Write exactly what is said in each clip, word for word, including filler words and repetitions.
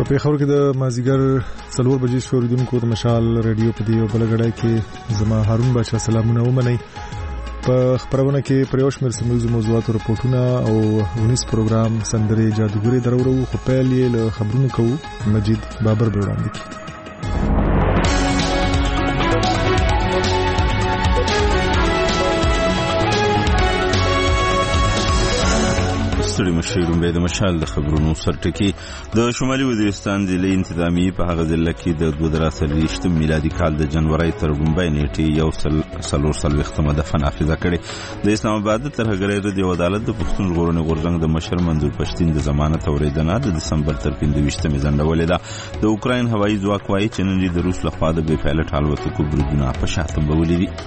پیښور کې د مازیګر څلور بجې شوریدونکو د مشال رادیو په دی او بلګړای کې زما هارون بچا سلامونه ومنئ. په خبرونه کې پریوش مر سموز موضوعات او رپورټونه او ونیس پروګرام سندري جادوګری درورو خو پیل یې له خبرونو کوو. مجید بابر به وړاندې کړي. ستړي مشیرون به د مشال د خبرونو سرټکی د شمالي وزیرستان ضلع انتظامی په هغه ضلع کې د دوه زره څلوېښت میلادي کال د جنوري تر لومړۍ نیټې یو سل څلور څلوېښتمه دفعه نافذه کړې. د اسلام آباد د ترهګرۍ رد عدالت د پښتون ژغورنې غورځنګ د مشر منظور پښتین د ضمانت اورېدنه د دسمبر تر پنځه ویشتمې ځنډولې ده. د اوکراین هوایي ځواک وایي چې نن د روس لخوا د بې پایلټ الوتکو بریدونه په شا تنبولي دي.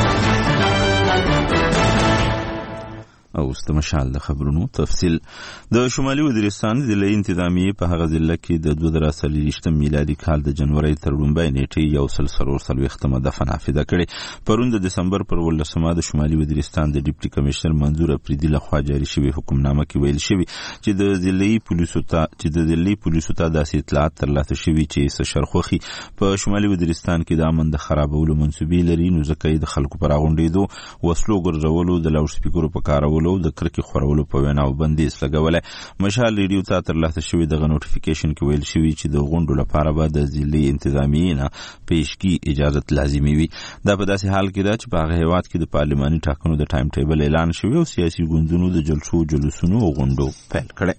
او ست مشال د خبرونو تفصیل. د شمالي وزیرستان ضلع انتظامی په هغه ضلع کې د دوه زره څلوېښت میلادي کال د جنوري تر لومړۍ نیټې یو سل څلور څلوېښتمه دفعه نافذه کړې. پرون د دسمبر پر ولسمه د شمالي وزیرستان د ډیپټي کمشنر منظور افریدي لخوا جاري شوی حکمنامه کې ویل شوی چې د ضلعي پولیسو ته چې د ضلعي پولیسو ته داسې اطلاعات ترلاسه شوي چې سشرخوخي په شمالي وزیرستان کې د امن د خرابولو منسوبې لري، نو ځکه د خلکو پر غونډېدو وسلو ګرځولو د لاوډ سپیکرو په کارولو د کرکې خورولو په ویناو بندیز لګولای. مشال ریډیو ته ترلاسه شوی دغه نوټیفیکیشن کې ویل شوی چې د غونډو لپاره به د ضلعي انتظامیې نه پیشګي اجازت لازمي وي. دا په داسې حال کې ده چې په هغه هیواد کې د پارلماني ټاکنو د ټایم ټیبل اعلان شوی او سیاسي ګوندونو د جلسو جلوسونو او غونډو پیل کړي.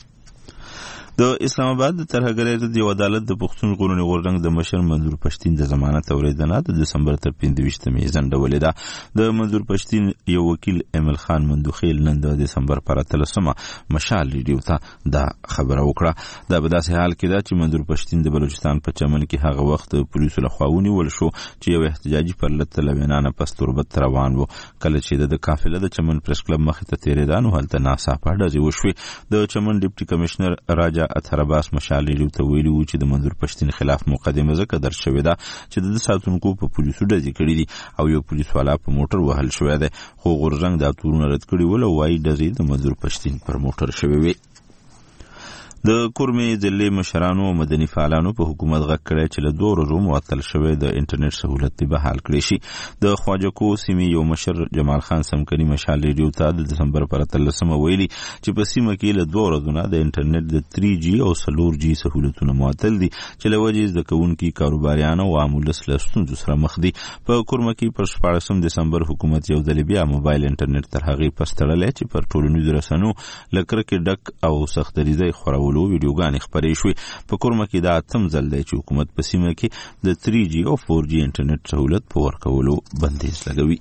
د اسلام آباد د ترهګرۍ رد عدالت د پښتون ژغورنې غورځنګ د مشر منظور پښتین د ضمانت اورېدنه د دسمبر تر پنځه ویشتمې ځنډولې ده. د منظور پښتین یو وکیل ایمل خان مندوخیل نن د دسمبر پر اتلسمه مشال ریډیو ته دا خبره وکړه. دا په داسې حال کې ده چې منظور پښتین د بلوچستان په چمن کې هغه وخت پولیسو لخوا ونیول شو چې یو احتجاجي پرلط لوینانه پس تربت روان و. کله چې د قافله د چمن پریس کلب مخې ته تېرېده نو هلته ناڅاپه ډزې وشوې. د چمن ډیپټي کمشنر راجا اطهر عباس مشال ریډیو ته ویلي و چې د منظور پښتین خلاف مقدمه ځکه درج شوې ده چې د ساتونکو په پولیسو ډزې کړي دي او یو پولیس والا په موټر وهل شوی دی، خو غورځنګ دا تورونه رد کړي ول او وایي ډزې د منظور پښتین پر موټر شوې وي. د کورمې ضلع مشرانو او مدني فعالانو په حکومت غږ کړی چې له دوه ورځو معطل شوی د انټرنیټ سهولت دې بحال کړی شي. د خواجهکو سیمې یو مشر جمال خان سمکني مشال ریډیو ته د دسمبر پر اتلسمه ویلي چې په سیمه کې له دوه ورځو نه د انټرنیټ د تری جی او څلور جی سهولتونه معطل دي چې له وجې زده کوونکي کاروباریان او عام ولس له ستونزو سره مخ دي. په کورمه کې پر شپاړسم دسمبر حکومت یو ځل بیا موبایل انټرنیټ تر هغې پس تړلی چې پر ټولنیزو رسنیو له کرکې ډک او سختدریځۍ خورولو ویډیوګانې خپرې شوې. په کورمه کې دا اتم ځل دی چې حکومت په سیمه کې د تری جی او فور جی انټرنیټ سهولت په ورکولو بندیز لګوي.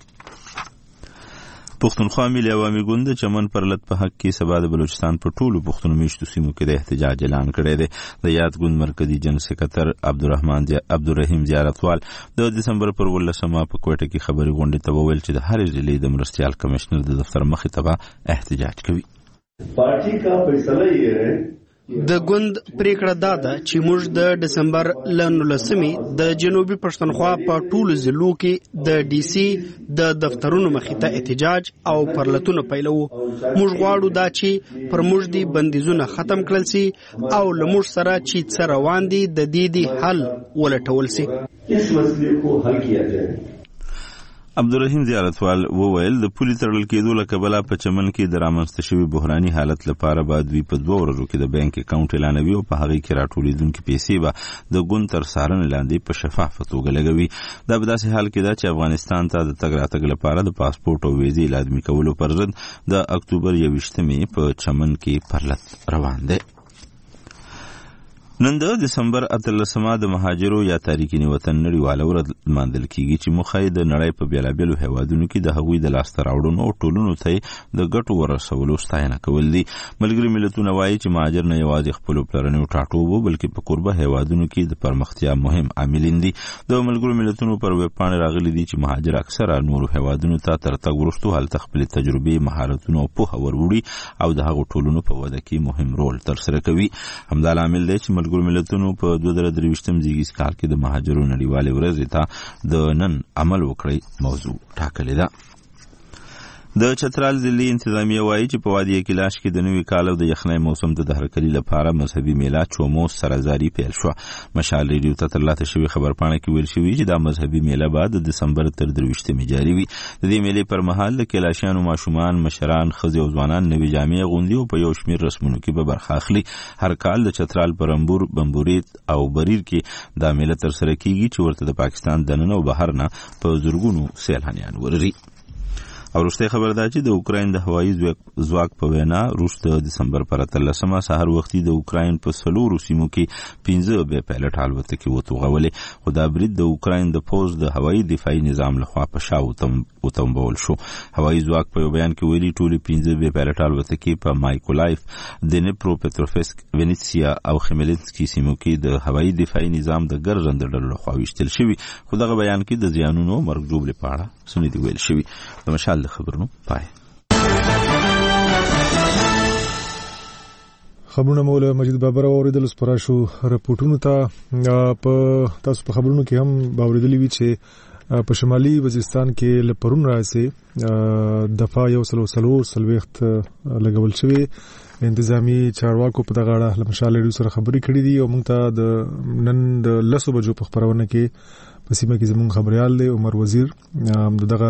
پښتونخوا ملي عوامي ګوند د چمن پرلط په حق کې سبا د بلوچستان په ټولو پښتون میشتو سیمو کې د احتجاج اعلان کړی دی. د یاد ګوند مرکزي جنرال سکرټر عبدالرحمن عبدالرحیم زیارتوال د دسمبر پر ولسمه په کوټه کې خبري غونډې ته وویل چې د هرې ضلعې د مرستیال کمشنر د دفتر مخې ته به احتجاج کوي. پارټي کا فیصله یې ہے د ګوند پریکړه دا ده چې موږ د دسمبر ل نولسمې د جنوبي پښتونخوا په ټولو ضلعو کې د ډي سي د دفترونو مخې ته احتجاج او پرلتونه پیلوو. موږ غواړو دا چې پر موږ دي بندیزونه ختم کړل سي او له موږ سره چې څه روان دي د دې دي حل ولټول سي. اس مسلې کو حل کیا جائے. عبدالرحیم زیارتوال وویل د پولي تړل کېدو له کبله په چمن کې د رامنځته شوي بحراني حالت لپاره به دوی په دوه ورځو کې د بانک اکاونټ اعلانوي او په هغې کې راټولېدونکې پیسې به د ګوند تر څارنې لاندې په شفافه توګه لګوي. دا په داسې حال کې ده چې افغانستان ته د تګ راتګ لپاره د پاسپورټ او ویزې لازمي کولو پر ضد د اکتوبر یوویشتمې په چمن کې پرلط روان دی. نن د دسمبر اتلسمه د مهاجرو یا تارکین وطن نړیواله ورځ لمانځل کیږي چې موخه یې د نړۍ په بېلابېلو هیوادونو کې د هغوی د لاسته راوړنو او ټولنو ته د ګټو ورسولو ستاینه کول دي. ملګري ملتونه وایي چې مهاجر نه یوازې خپلو پلرنیو ټاټوبو بلکې په کوربه هیوادونو کې د پرمختیا مهم عاملین دي. د ملګرو ملتونو پر ویبپاڼې راغلي دي چې مهاجر اکثره نورو هیوادونو ته تر تګ وروسته هلته خپلې تجربې، مهارتونه او پوهه وروړي او د هغو ټولنو په وده کې مهم رول ترسره کوي. همدا لامل دی چې ملګرو ملتونو په دوه زره درویشتم زیږیز کال کې د مهاجرو نړیوالې ورځې ته د نن عمل وکړئ موضوع ټاکلې ده. د چترال ضلعي انتظامیه وایي چې په وادي کلاش کې د نوي کال او د یخنۍ موسم د هرکلي لپاره مذهبي میله چوموس سرازاري پیل شو. مشال ریډیو ته ترلاسه شوی خبرپاڼه کې ویل شوی چې دا مذهبي میله بعد د دسمبر تر درویشتمې جاري وي. د دې میلې پر مهال د کلاشیانو ماشومان، مشران، ښځې او ځوانان نوي جامې اغوندي او په یو شمېر رسمونو کې به برخه اخلي. هر کال د چترال په رمبور، بمبورید او بریر کې دا میله ترسره کیږي چې ورته د پاکستان دننه او بهر نه په زرګونو سیلانیان ورځي. او وروسته خبر ده چې د اوکراین د هوایي ځواک په وینا روس د دسمبر پر اتلسمه سهار وختي د اوکراین په څلورو سیمو کې پنځه بې پایلټ الوتکې وتوغولې، خو دا برید د اوکراین د پوځ د هوایي دفاعي نظام لخوا په شا وتمبول شو. هوایي ځواک په یو بیان کې ویلي ټولې پنځه بې پایلټ الوتکې په مایکولایف، دنیپرو پټروفسک، وینیتسیا او خمیلنسکي سیمو کې د هوایي دفاعي نظام د ګرځنده ډلو لخوا ویشتل شوي، خو دغه بیان کې د زیانونو مرګ ژوبلې په اړه څه نه دي ویل شوي. د مشال د خبرونو پای. خبرونه مولا مجید بابر اوریدل سپارا شو رپورټونو ته. په تاسو په خبرونو کې هم باوریدلی وی چې په شمالي وزیرستان کې لپرون راځي دفاع یو سلو سلو سلويخت لګول شوی. انتظامی چارواکو په دغه اړه لمشال ریډیو سره خبرې کړې دي او موږ ته د نن د لسو بجو په خبرونه کې په سیمه کې زموږ خبريال دی عمر وزیر دغه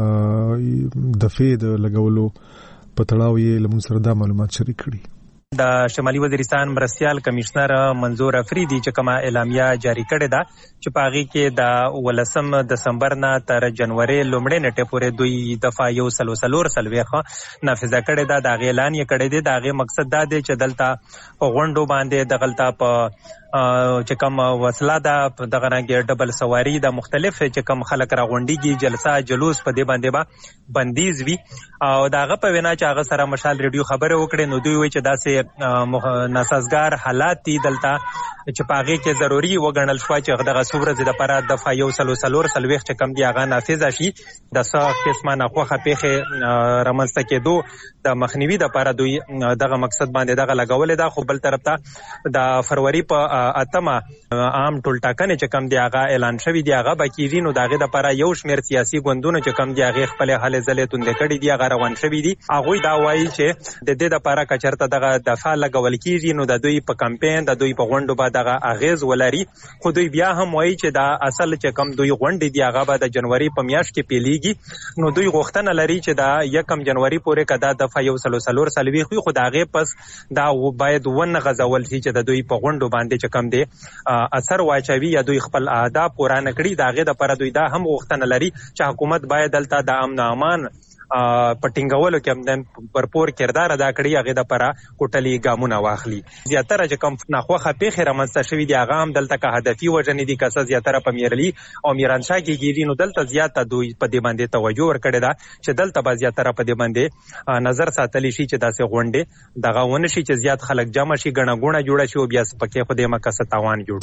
دفعه د لګولو په تړاو یې لمون سره دا معلومات شریک کړي. د شمالي وزیرستان مرستیال کمشنر منظور افریدي چې کومه اعلامیه جاری کړې ده چې په هغې کې د ولسم دسمبر نه تر جنوري لومړۍ نیټې پورې دوی دفعه یو سلو څلور څلوېښت نافذه کړې ده. د هغې اعلان یې کړی دی. د هغې مقصد دا دی چې دلته په غونډو باندې دغلته په چې کوم وسله ده دغه رنګ ډبل سواري د مختلف چې کوم خلک راغونډيږي، جلسه جلوس په دې باندې به بندیز وي. او دغه په وینا چې هغه سره مشال ریډیو خبره وکړي نو دوی وایي چې داسې ناسازګار حالات دي دلته چې په هغې کې ضروري وګڼل شوه چې دغه څو ورځې دپاره دفعه یو سلو څلور څلوېښت چې کوم دي هغه نافظه شي. د څه قسمه ناخوښه پیښې رامنځته کېدو د مخنیوي دپاره دوی دغه مقصد باندې دغه لګولې ده. خو بل طرف ته د فروری په اتمه عام ټولټاکنې چې کوم دی هغه اعلان شوي دي هغه به کېږي. نو د هغې دپاره یو شمېر سیاسي ګوندونه چې کوم دي هغې خپلې هلې ځلې توندې کړي دي، هغه روان شوي دي. هغوی دا وایي چې د دې دپاره که چېرته دغه دفاع لګول کېږي نو د دوی په کمپین د دوی په غونډو به دغه اغېز ولري. خو دوی بیا هم وایي چې دا اصل چې کوم دوی غونډې دي هغه به د جنوري په میاشت کې پیلېږي. نو دوی غوښتنه لري چې دا یکم جنوري پورې که دا دفعه یو سلو څلور څلوېښت وي، خو د هغې پس دا باید ونه غځول شي چې د دوی په غونډو باندې چې کم دی اثر واچوي یا دوی خپل اهداف پوره نه کړي. د هغې دپاره دوی دا هم غوښتنه لري چې حکومت باید دلته د امن او امان په ټینګولو کې هم برپور کردار ادا کړي، هغې دپاره کوټلي ګامونه واخلي. زیاتره چې کوم ناخوښه پیښې رامنځته شوي دي هغه هم دلته که هدفي وژنې دي، که څه زیاتره په میرلي او میرانشاه کې کېږي. نو دلته زیاته دوی په دې باندې توجه ورکړې ده چې دلته به زیاتره په دې باندې نظر ساتلی شي چې داسې غونډې دغه ونه شي چې زیات خلک جمع شي، ګڼه ګوڼه جوړه شي او بیا پکې خو دې مکه تاوان جوړ.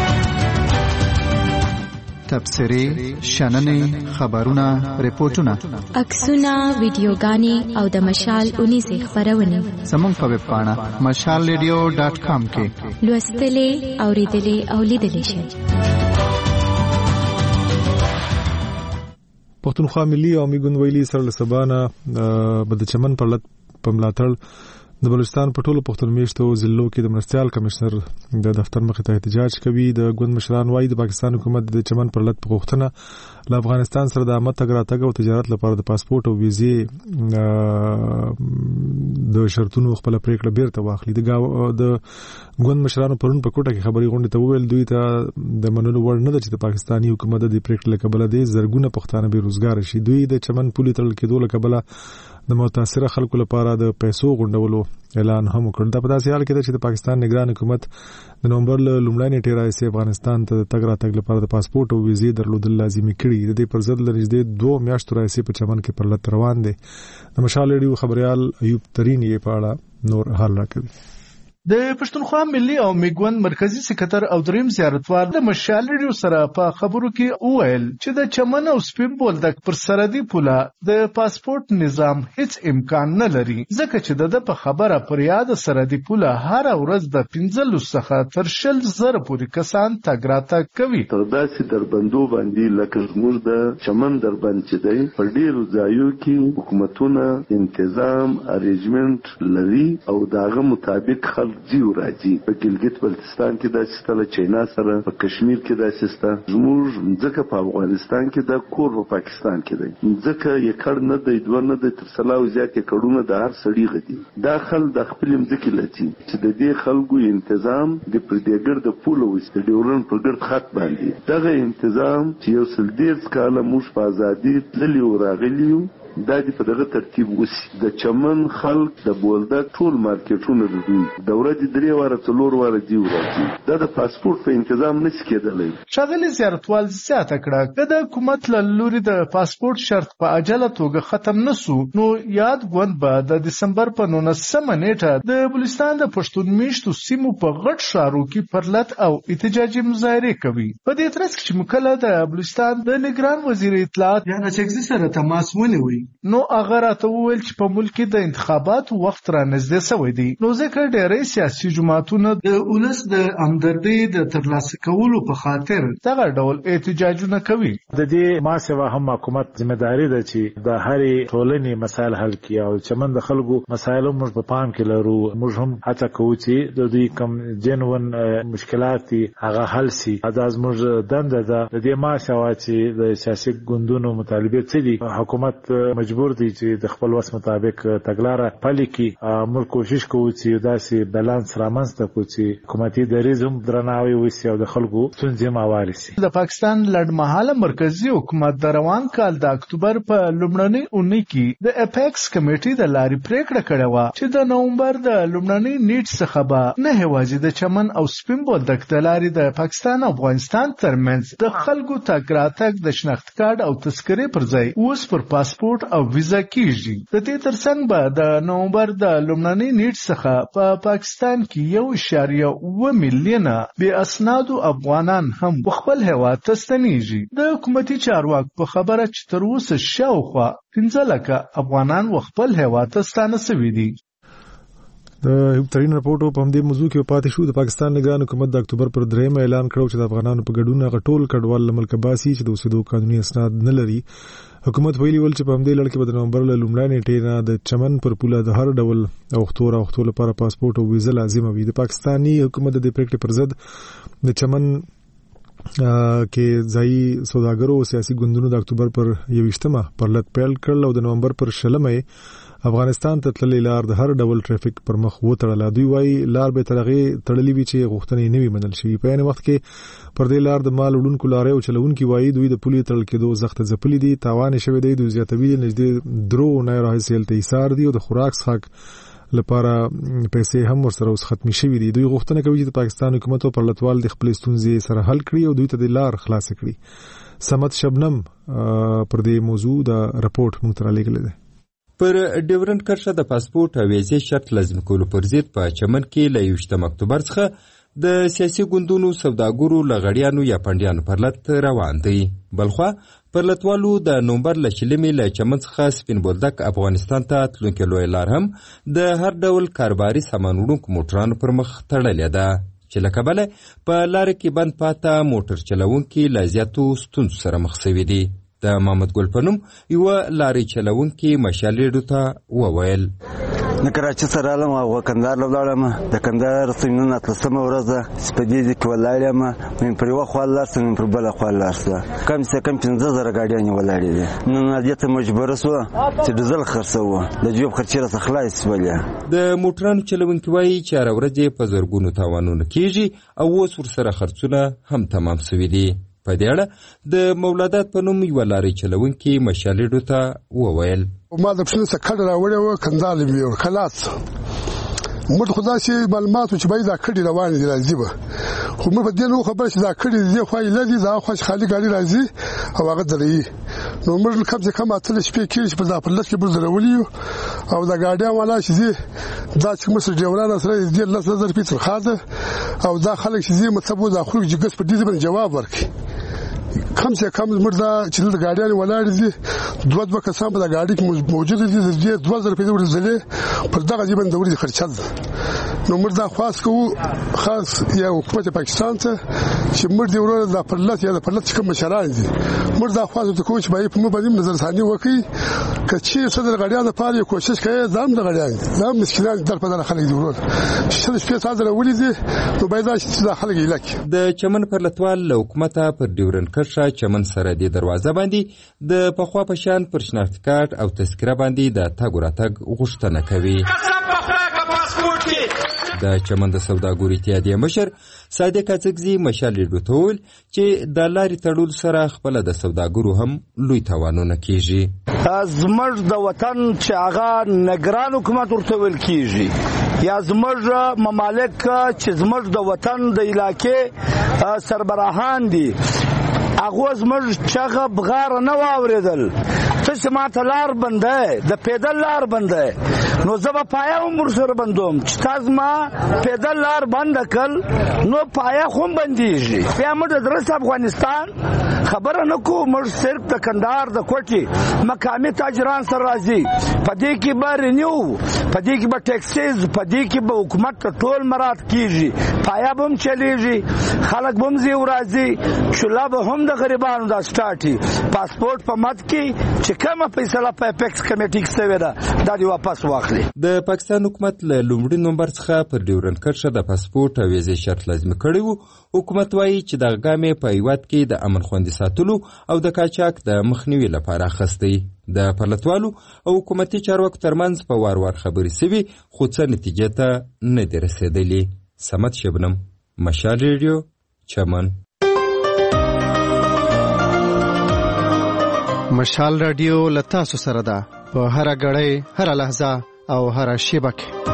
تبصرې، شننې، خبرونه، ریپورتونه، عکسونه، ویډیوګانې او د مشال اونیزې خپرونې زموږ په ویب پاڼه مشال ریډیو ډاټ کام کې لوستلې، اوریدلې او لیدلې شئ. پښتونخوا ملي او میګون ویلي سره له سبانه به د چمن پر لټ په ملاتړ د بلوچستان په ټولو پښتون میشتو ضلعو کې د مرستیال کمشنر د دفتر مخې ته احتجاج کوي. د ګوند مشران وايي د پاکستان حکومت د چمن پر لټ په غوښتنه له افغانستان سره د آمد تګ راتګ او تجارت لپاره د پاسپورت او ویزې د شرطونو خپل پریکړه بیرته واخلي. د ګوند مشرانو پرون په کوټه کې خبري غونډه ته وویل دوی ته د منلو وړ نه ده چې د پاکستاني حکومت د پریکړې له کبله د زرګونه پښتانه بې روزګار شي. دوی د چمن پولې تړل کېدو له کبله د متاثره خلکو لپاره د پیسو غونډولو اعلان هم وکړ. دا په داسې حال کې ده چې د پاکستان نگران حکومت د نومبر له لومړۍ نیټې راهیسې افغانستان ته د تګ راتګ لپاره د پاسپورت او ویزې درلودل لازمي کړي. د دې پر ضد له نږدې دوه میاشتو راهیسې په چمن کې پر لټ روان دی. د مشال ریډیو خبريال ایوب ترین یې په اړه نور حال راکوي. د پښتونخوا ملي او میګوند مرکزی سکرټر او دریم زیارتوال د مشال ریډیو سره په خبرو کې وویل چې د چمن او سپین بولدک پر سرحدي پوله د پاسپورت نظام هیڅ امکان نه لري ځکه چې د په خبره پر یاد سرحدي پوله هر ورځ د پنځلس څخه تر شل زره پورې کسان تګ راتګ کوي. تر داسې دربندو باندې لکه زموږ د چمن دربند چې دی په ډېرو ځایو کې حکومتونه انتظام اریجمنټ لري او داغه مطابق خلک ځي او راځي. په ګلګت بلتستان کې داسې شته، له چینا سره په کشمیر کې داسې شته. زموږ ځکه په افغانستان کې د کور په پاکستان کې دی ځکه یې کړ نه دی دوه نه دی تر سلاو زیات یې کړونه د هر سړي غدي. دا خل د خپل مځکې لتی چې د دې خلکو انتظام د پردېګر د پولو وست ډیورن پر ګرد خط باندې دغه انتظام چې یو سل ډیر کاله موږ په ازادي تللی او راغلی یو دا دې په دغه ترتیب وسی. د چمن خلک د بولدک ټول مارکیټونه د دوی د ورځې درې واره څلور واره دی ورځي دا د پاسپورت په انتظام نشي کېدلی. ښاغلي زیارتوال زیاته کړه که د حکومت له لوري د پاسپورت شرط په عاجله توګه ختم نسو نو یاد ګوند به د دسمبر په نولسمه نیټه د بلوچستان د پښتون میشتو سیمو په غټ ښارو کې پرلت او احتجاجي مظاهرې کوي. په دې ترڅ کې چې مکله د بلوچستان د نگران وزیر اطلاعات یا نچکزي سره تماس ونیوي نو هغه راته وویل چې په ملک کې د انتخاباتو وخت را نږدې شوی دی نو ځکه ډېری سیاسي جماعتونه د ولس د همدردۍ د ترلاسه کولو په خاطر دغه ډول احتجاجونه کوي. د دې ماسوه هم حکومت ذمہداري ده چې د هرې ټولنې مسایل حل کړي او چمن د خلکو مسایل موږ په پام کې لرو. موږ هم هڅه کوو چې د دوی کوم جنون مشکلات دي هغه حل شي. دا زموږ دنده ده. د دې ماسوه چې د سیاسي ګوندونو مطالبه څه دي حکومت مجبور دی چې د خپل وس مطابق تګلاره پلي کړي. موږ کوشش کوو چې داسې بیلانس رامنځته کړو چې حکومتي دریځ هم درناوی وشي او د خلکو ستونزې هم هوارې شي. د پاکستان لړمحاله مرکزی حکومت د روان کال د اکتوبر په لومړنۍ اونۍ کې د اپیکس کمیټې د لارې پریکړه کړې وه چې د نومبر د لومړنۍ نیټ څخه به نه یوازې د چمن او سپین بولدک د لارې د پاکستان او افغانستان ترمنځ د خلکو تګ راتګ د شناخت کارت او تذکرې پر ځای اوس پر پاسپورت او ویزا کیږي. د دې ترڅنګ به د نومبر د لومړنۍ نیټ څخه په پا پاکستان کې یو اشاریه اوه میلیونه بې اسنادو افغانان هم خپل هیواد ته ستنیږي. د حکومتي چارواکو په خبره چې تر اوسه شاوخوا پنځه لکه افغانان خپل هیواد ته ستانه شوي دي. د ترين راپورټو په همدې موضوع کې پاتې شو. د پاکستان نگران حکومت د اکتوبر پر درېمه اعلان کړو چې د افغانانو په ګډون هغه ټول کډوال له ملکه باسي چې د اوسېدو قانوني اسناد نه لري. حکومت ویلي ول چې په همدې لړ کې به د نومبر له لومړۍ نیټې نه د چمن پر پوله د هر ډول اوښتو راوښتو لپاره پاسپورت او ویزه لازمه وي. د پاکستاني حکومت د دې پریکړې پر ضد د چمن کې ځایي سوداګرو او سیاسي ګوندونو د اکتوبر پر یوویشتمه پرلت پیل کړل او د نومبر پر شلمه افغانستان ته تللې لار د هر ډول ټریفیک پر مخ وتړله. دوی وایي لار به تر هغې تړلې وي چې غوښتنې نه وي منل شوي. په عین وخت کې پر دې لار د مال وړونکو لارۍ او چلوونکي وایي دوی د پولې تړل کېدو زخته ځپلي دي، تاوان یې شوی دی. دوی زیاتوي نږدې درو اونیو راهیسې هلته ایثار دي او د خوراک څښاک لپاره پیسې هم ورسره اوس ختمي شوي دي. دوی غوښتنه کوي چې د پاکستان حکومت او پرلتوال د خپلې ستونزې سره حل کړي او دوی ته د لار خلاصه کړي. سمت شبنم پر دې موضوع د رپورټ موږ ته رالیږلی دی. پر ډیورنډ کرښه د پاسپورت او ویزې شرط لازم کولو پر ضد په چمن کې له یوویشتم اکتوبر څخه د سیاسي ګوندونو سوداګرو لغړیانو یا پنډیانو پرلت روان دی. بلخوا پرلتوالو د نومبر له شلمې له چمن څخه سپین بولدک افغانستان ته تلونکې لویه لار هم د هر ډول کاروباري سامان وړونکو موټرانو پر مخ تړلې ده چې له کبله په لاره کې بند پاته موټر چلوونکي له زیاتو ستونزو سره مخ شوي دي. د محمد ګل په نوم یوه لارې چلوونکي مشال ریډیو ته وویل د کراچۍ سره رالم او کندهار له ولاړم. د کندهار څخه نن اتلسمه ورځ ده چې په دې کې ولاړ یم. نن پر یوه خوا لاړ شم، نن پر بله خوا لاړ شم. کم سے کم پنځه زره ګاډیانې ولاړې دي. نن دې ته مجبوره شوه چې ډیزل خرڅوو، د جیب خرچې راڅخه خلاص شولې. د موټرانو چلوونکي وایي چې هره ورځ یې په زرګونو تاوانونه کېږي او اوس ورسره خرڅونه هم تمام شوي دي. په دې اړه د مولادات په نوم یوه لارې چلوونکي مشال ریډیو ته وویل ما د پسه څخه کډه راوړې وه، کنځالې مې وه، خلاص موږ خو داسې معلومات چې باید دا کډې روانې دي راځي به خو موږ په دې نو خبره چې دا کډې دې خو یې لدی دا خو خالي ګاډي راځي او هغه درې نو موږ کم څه کم اتل شپې کې په دا په لږ کې بل درولي او دا ګاډي والا چې دا چې مسر ډیوران سره دې لږ نظر پیټر خاطر او دا خلک چې مطلب دا خو چې ګس په دې باندې جواب ورکړي کم څه کم مردا چې د ګاډیانو ولاړ دي دوه دوه کسان په دا ګاډي کې موجود دي د دوه زره پیسې ورزلې پر دغه ځبن د ورې خرچه نو مردا خاص کو خاص یا حکومت پاکستان ته چې مردا ورور د پرلط یا د پرلط کوم مشران دي مردا خاص ته کوم چې باید په باندې نظر ثاني وکړي کچې صدر غړیا د پاره کوشش کوي ځم د غړیا ځم مسکینان در په دغه خلک دی ورور چې شپې تاسو ولې دي نو باید چې د خلک الک د چمن پرلطوال له حکومت پر ډیورن کرښه چمن سره د دروازه باندې د پخوا په شان پر شناخت کارت او تذکره باندې د تګ راتګ غوښتنه کوي د چمن د سوداګرو اتحادیې مشر صادق اڅکزي مشال ډوتول چې د لارې تړل سره خپل د سوداګرو هم لوی تاوانونه کیږي زموږ د وطن چې هغه نگران حکومت ورته ویل کیږي یا زموږ ممالک چې زموږ د وطن د علاقې سربراهان دي هغه زموږ چغه بغار نه واوریدل څه ما ته لار بنده د پیدل لار بنده نو زه پایا عمر سره بندوم چې تاسو ما پیدل لار بند کړ نو پایا هم بنديږي بیا موږ درس افغانستان خبره نکو موږ صرف د کندهار د کوټي مقامي تاجران سره راځي پدې کې به رینیو پدې کې به ټیکسز پدې کې به حکومت ټول مراد کیږي پایا به هم چلیږي خلک به هم زی راځي شولا به هم د غریبانو د سٹارټي پاسپورت په مت کې چې کومه فیصله په اپیکس کمیټې کې شوې ده دا دی واپس واخلي د پاکستان حکومت له لومړي نمبر څخه پر ډیورن کرښه د پاسپورت او ویزې شرط لازم کړی وو حکومت وایي چې د ګامې په هیواد کې د امن خوندي ساتلو او د قاچاق د مخنیوي لپاره اخیستی د پرلطوالو او حکومتي چارواکو ترمنځ په وار وار خبرې سوي خو څه نتیجې ته نه دي رسېدلي. صمد شبنم، مشال ریډیو، چمن. مشال رادیو لتا سو سره ده په هر غړې هر لحظه او هر شیبه کې.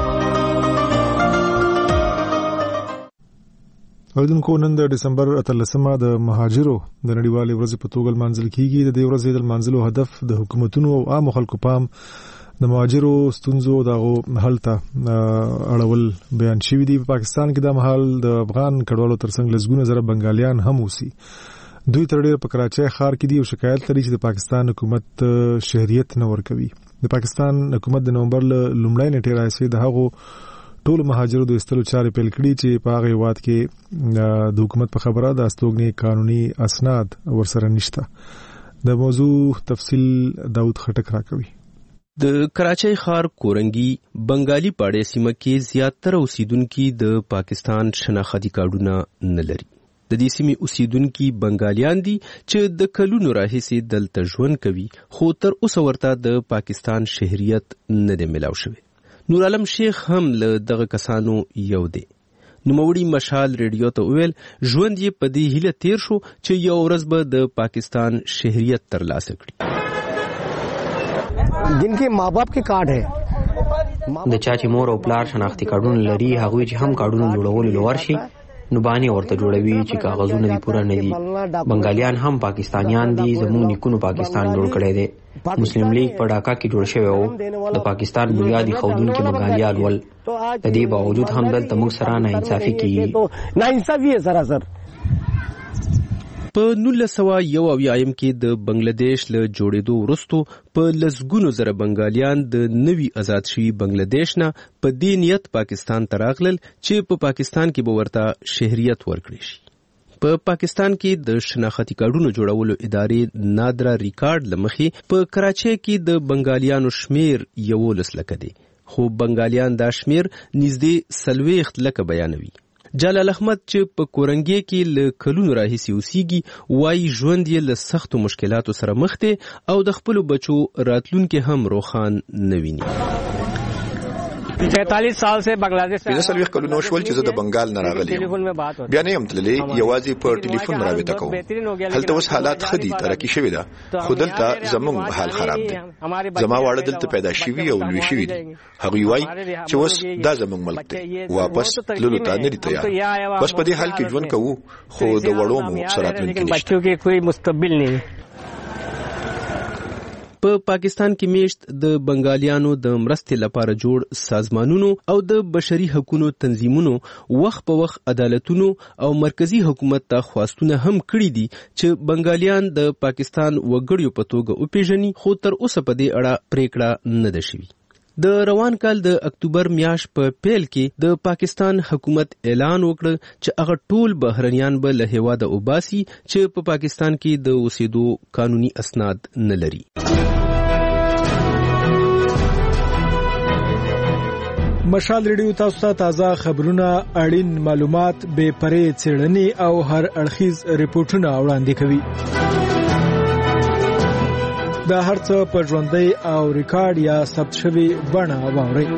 اوردونکو نن د ډسمبر اتلسمه د مهاجرو د نړیوالې ورځې په توګه لمانځل کیږي. د دې ورځې د لمانځلو هدف د حکومتونو او عام خلکو پام د مهاجرو ستونزو دغه حل ته اړول بیان شوی دی. په پاکستان کې د مهال د افغان کډوالو ترڅنګ لزګونه زره بنگالیان هم اوسي. دوی تر ډیره په کراچۍ ښار کې دی او شکایت لري چې د پاکستان حکومت شهریت نه ورکوي. د پاکستان حکومت د نومبر لومړۍ نیټې راځي د هغو ټول مهاجرو د استلو چارې پیل کړي چې په هغه هیواد کې د حکومت په خبره د استوګنې قانوني اسناد ورسره نشته. د موضوع تفصیل داود خټک راکوي. د کراچۍ ښار کورنګي بنگالي پاړې سیمه کې زیاتره اوسیدونکو د پاکستان شناختی کارډونه نه لري. د دې سیمې اوسیدونکو بنگالیان دي چې د کلونو راهیسې دلته ژوند کوي خو تر اوسه ورته د پاکستان شهریت نه دی ملاو شوی. نور عالم شیخ هم له دغه کسانو یو دی. نوموړي مشال ریډیو ته ویل ژوند یې په دې هیله تیر شو چې یو ورځ به د پاکستان شهریت ترلاسه کړي. جنکه ماں باپ کې کارت ہے د چا چې مور او پلار شناختی کارډونه لري هغه چې هم کارډونه جوړول لور شي نو باندې ورته جوړوي چې کاغذونه دي پوره نه دي. بنگالیان هم پاکستانیان دي، زموږ نیکونو پاکستان جوړ کړی دی. مسلم لیگ په ډاکا کې جوړ شوی و، د پاکستان بنیادي ښودونکي بنگالیان ول. د دې باوجود هم دلته موږ سره ناانصافي کیږي. ناانصافي سراسر په نولس سوه یو اویایم کې د بنگلاديش له جوړېدو وروستو په لسګونو زره بنگالیان د نوي آزاد شوي بنگلاديش نه په دې نیت پاکستان ته راغلل چې په پاکستان کې به ورته شهریت ورکړي شي. په پاکستان کې د شناختی کارډونو جوړولو ادارې نادره ریکارډ لمخې په کراچۍ کې د بنگالیانو شمیر یولس لکه دی، خو بنگالیان دا شمیر نږدې څلوېښت لکه بیانوي. جلال احمد چې په کورنګي کې له کلونو راهیسې اوسېږي وایي ژوند یې له سختو مشکلاتو سره مخ دی او د خپلو بچو راتلونکي هم روښان نه ویني. पैंतालीस साल से बांग्लादेश پنځه څلوېښت کلونه شول چې زه د بنګال نه راغلی یم. بیا نه یم تللی، یوازې په ټلیفون رابطه کوم. هلته اوس حالات ښه دي، ترقي شوې ده، خو دلته زموږ حال خراب دی. زما واړه دلته پیدا شوي او لوی شوي دي. هغوی وایي چې اوس دا زموږ ملک دی، واپس تللو ته نه دي تیار. بس په دې حال کې ژوند کوو، خو د وړو مو څه راتلونکی نشته. په پاکستان کې میشت د بنگالیانو د مرستې لپاره جوړ سازمانونو او د بشري حقوقو تنظیمونو وخت په وخت عدالتونو او مرکزی حکومت ته خواستونه هم کړي دي چې بنگالیان د پاکستان وګړیو په توګه وپیژني، خو تر اوسه په دې اړه پریکړه نه ده شوې. د روان کال د اکتوبر میاشت په پیل کې د پاکستان حکومت اعلان وکړ چې هغه ټول بهرنیان به له هیواده وباسي چې په پاکستان کې د اوسېدو قانوني اسناد نه لري. مشال ریډیو تاسو ته تازه خبرونه، اړین معلومات، بې پرې څېړنې او هر اړخیز ریپورتونه وړاندې کوي. دا هر څه په ژوندۍ او ریکارډ یا ثبت شوی بڼه واورئ.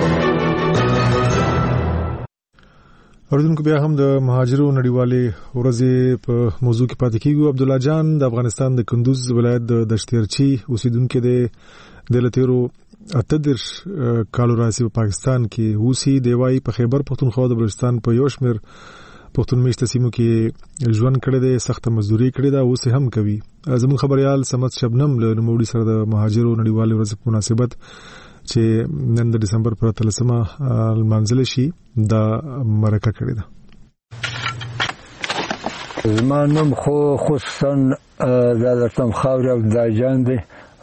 اوریدونکو، بیا هم د مهاجرو نړیوالې ورځې په موضوع کې پاتې کیږو. عبدالله جان د افغانستان د کندوز ولایت د دشتیرچی اوسیدونکو دی د لتیرو اته دېرش کالو راځي په پاکستان کې اوسي. دی وايي په خیبر پختونخوا د بلوچستان په یو شمېر پښتون میشته سیمو کې ژوند کړی دی، سخته مزدوري کړې ده، اوس هم کوي. زموږ خبريال سمت شبنم له نوموړي سره د مهاجرو نړیوالې ورځې په مناسبت چې نن د دسمبر پر اتلسمه لمانځل شي دا مرکه کړې ده. زما نوم خو خصوصا د لتم خاورې او داجان دی،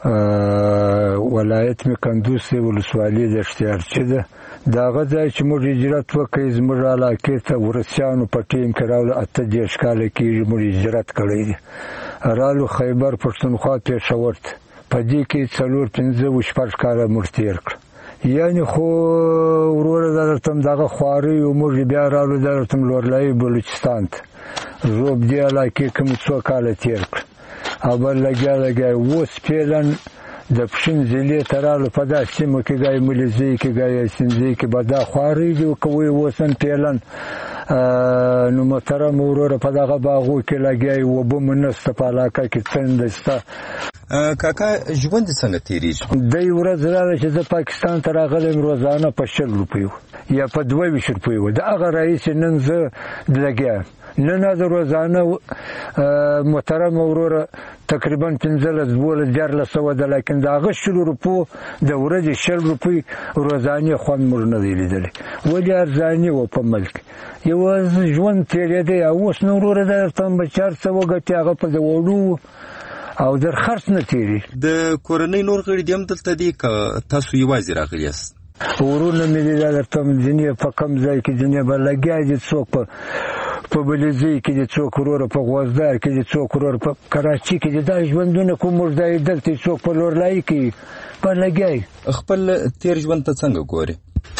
ولایت می کندوز دی، ولسوالي د اشتیارچی ده. دا غځای چې موږ هجرت وکړ زموږ علاقې ته ورسیانو په ټیم کې راول اته دېرش کاله کې موږ هجرت کړی دی. رالو خیبر پښتونخوا پېښور ته، په دې کې څلور پنځه و شپږ کاله موږ تېر کړ. یعنې خو وروره درته دغه خواري او موږ بیا رالو درته لورلای بلوچستان ته زوب دې علاقې کې مو څو کاله تېر کړ. او بل لګیا لګیا اوس فعلا د پښین ضلع ترالو په داسې سیمو کې ګای ملیزي کې ګای سنځي کې به دا خواري دي کوي اوسن فعلا نو محترم وروره په دغه باغو کې لګیا وبو منسته په علاقه کې څنګه ستا کاکا ژوند څنګه تیریږي؟ د ورځ راځي چې د پاکستان ته راغلم روزانه په شل روپیو یا په دوه ویشت روپیو د هغه رئیس نن زه لګیا نن د روزانه محترم وروره تقریبا پنځلس دولس دیارلس سوه ده، لیکن د هغه شلو روپو د ورځې شل روپۍ روزانې خوند موږ نه دی لیدلی، ولې ارزانې وه په ملک یوازې ژوند تېرېدی. او اوس نو وروره درته به چې هر څه وګټې هغه په د وړو او در خرڅ نه تېرېږي. د کورنۍ نور غړي دې هم دلته دي که تاسو یوازې راغلي یاست؟ ورونه مې دي دا درته ځینې په کم ځای کې ځینې به لګیا دي، څوک په په بلیزي کې دي، څوک وروره په غوزدار کې دي، څوک وروره په کراچي کې دي. دا ژوندونه کوم موږ ځای دلته څوک په لورلایي کې په لګیا. خپل تېر ژوند ته څنګه ګورې؟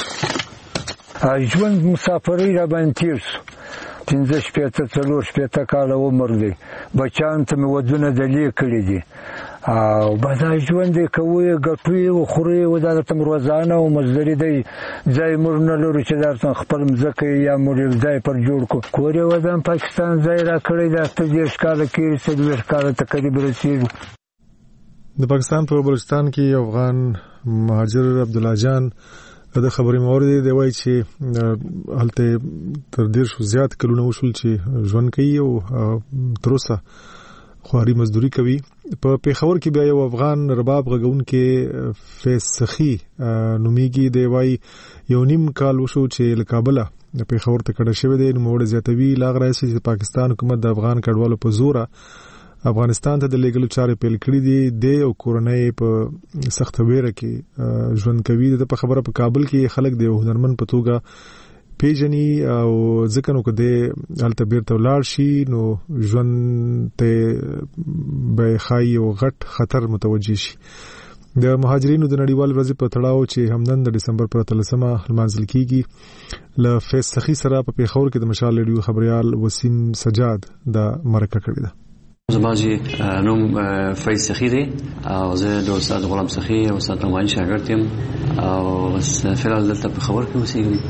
ژوند مسافرۍ را باندې تېر سو، پنځه شپېته څلور شپېته کاله عمر دی، بچیانو ته مې ودونه دلې کړي دي او به دا ژوند یې کوو یې ګټو یې وخورو یې دا درته روزانه او مزدوري دی. ځای موږ نه لرو چې درته خپل مځکه یا موږ یو ځای پر جوړ کړو. کور یې ودان پاکستان ځای را کړی دی، اته دېرش کاله کېږي، څلوېښت کاله تقریب رسېږو. د پاکستان په بلوچستان کې افغان مهاجر عبدالله جان د خبرې مورد دی وایي چې هلته تر دېرشو زیات کلونه وشول چې ژوند کوي او تر اوسه خواري مزدوري کوي. په پیښور کې بیا یو افغان رباب غږونکي فیض سخي نومیږي، دی وایي یو نیم کال وشو چې له کابله پیښور ته کډه شوی دی. نوموړی زیاتوي لا غراځي چې پاکستان حکومت د افغان کډوالو په زوره افغانستان ته د لیږلو چارې پیل کړې دي. د او کورنۍ په سخته ویره کې ژوند کوي. د په خبره په کابل کې خلک د هنرمند په توګه پیژني او ځکه نو که د هلته بیرته ولاړ شي نو ژوند ته به ښایي یو غټ خطر متوجه شي. د مهاجرینو د نړیوال ورځې په تړاو چې همدن د دسمبر پر اتلسمه لمانځل کیږي له فیض سخي سره په پیښور کې د مشال ریډیو خبريال وسیم سجاد د مرکه کړې ده. زما چې نوم فیض سخی دی او زه د استاد غلام سخی او استاد نعمانی شاګرد یم او بس فعلا دلته په خبر کې اوسېږم.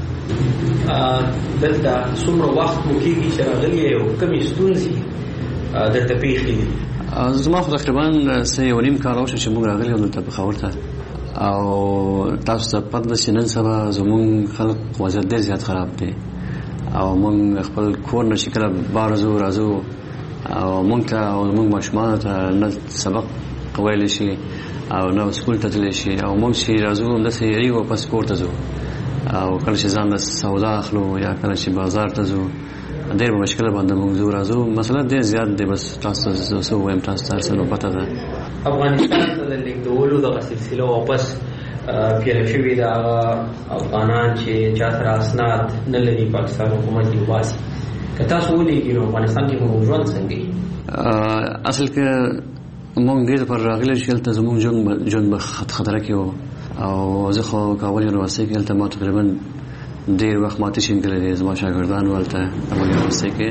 دلته څومره وخت مو کېږي چې راغلي او کومې ستونزې دلته پیښې دي؟ زما خو تقریبا څه یو نیم کال وشو چې موږ راغلي یو دلته په خبر ته او تاسو ته پته ده چې نن سبا زموږ خلک وضعیت ډېر زیات خراب دی او موږ خپل کور نه چې کله بار ځو راځو او موږ ته او موږ ماشومانو ته نه سبق ویلی شي او نه سکول ته تللی شي او موږ چې راځو همداسې یېرېږو واپس کور ته ځو او کله چې ځان له سودا اخلو یا کله چې بازار ته ځو ډېر په مشکله باندې موږ ځو راځو. مسله ډېر زیات دی. بس تاسو ته څه ووایم، تاسو ته هر څه نو پته ده. افغانستان ته د لېږدولو دغه سلسله واپس پیله شوې ده. هغه افغانان چې چا سره اسناد نه لري پاکستان حکومت یې وباسي. که تاسو ولېږي نو افغانستان کې مو ژوند څنګه وي؟ اصل کې موږ دې پر راغلي چې هلته زموږ ژوند به خطره کې و او زه خو کابل یونیورسټۍ کې هلته ما تقریبا ډېر وخت ما تیشن کړی دی. زما شاګردان وو هلته کابل یونیورسټۍ کې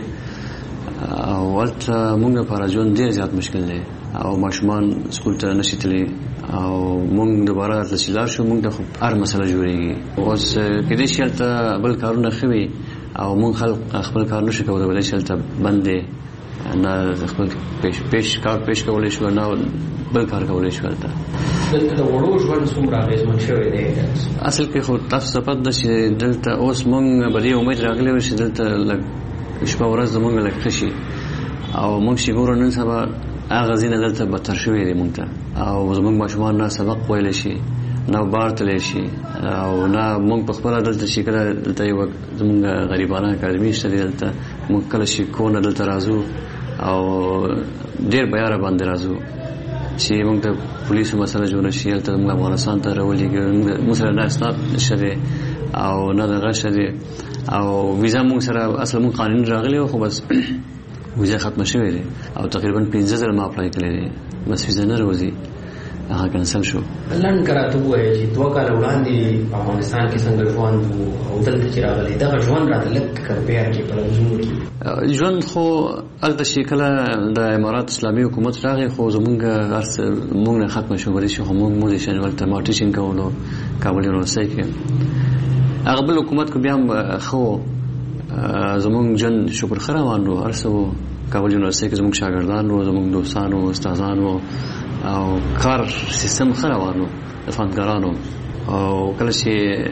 او هلته موږ لپاره ژوند ډېر زیات مشکل دی او ماشومان سکول ته نشي تللی او موږ دوباره هلته چې لاړ شو موږ ته خو هر مسله جوړېږي. اوس کېدای شي هلته بل کارونه ښه وي او موږ خلک خپل کار نشو کولی، ولی چې هلته بند دی، نه خپل پیش پیش کار پیش کولی شو نه بل کار کولی شو. هلته دلته د وړو ژوند څومره اغېزمن شوی دی؟ اصل کې خو تاسو ته پته ده چې دلته اوس موږ به دې امید راغلی وو چې دلته لږ شپه ورځ زموږ لږ ښه شي او موږ چې ګورو نن سبا هغه ځینې دلته بدتر شوي دی موږ ته او زموږ ماشومان نه سبق ویلی شي نه بار تللی شي او نه موږ په خپله دلته چې کله دلته یوه زموږ غریبانه اکاډمي شته دی دلته موږ کله چې کور نه دلته راځو او ډېر بیاره باندې راځو چې موږ ته پولیسو مسله جوړه شي هلته موږ افغانستان ته راولېږي. موږ سره نه اسناد نشته دی او نه دغه شته دی او ویزا موږ سره اصل موږ قانون راغلی و خو بس ویزا ختمه شوې دی او تقریبا پنځه ځله ما اپلای کړی دی بس ویزا نه راوځي، هغه کینسل شو. لنډ راته ووایه چې دوه کاله وړاندې په افغانستان کې څنګه ژوند و او دلته چې راغلی دغه ژوند راته لږ کمپیر کړي په لفظونو کې. ژوند خو هلته چې کله د امارات اسلامي حکومت راغی خو زمونږ هر څه موږ نه ختمه شو. بلې شي خو موږ موزیشن هلته ما ټیچینګ کولو کابل یونیورسټۍ کې. هغه بل حکومت خو بیا هم ښه و، زمونږ ژوند شکر ښه روان و، هر څه و. کابل یونیورسټۍ کې زمونږ شاګردان و، زمونږ دوستان و، استادان و او کار سیستم ښه روان و د فندګارانو. او کله چې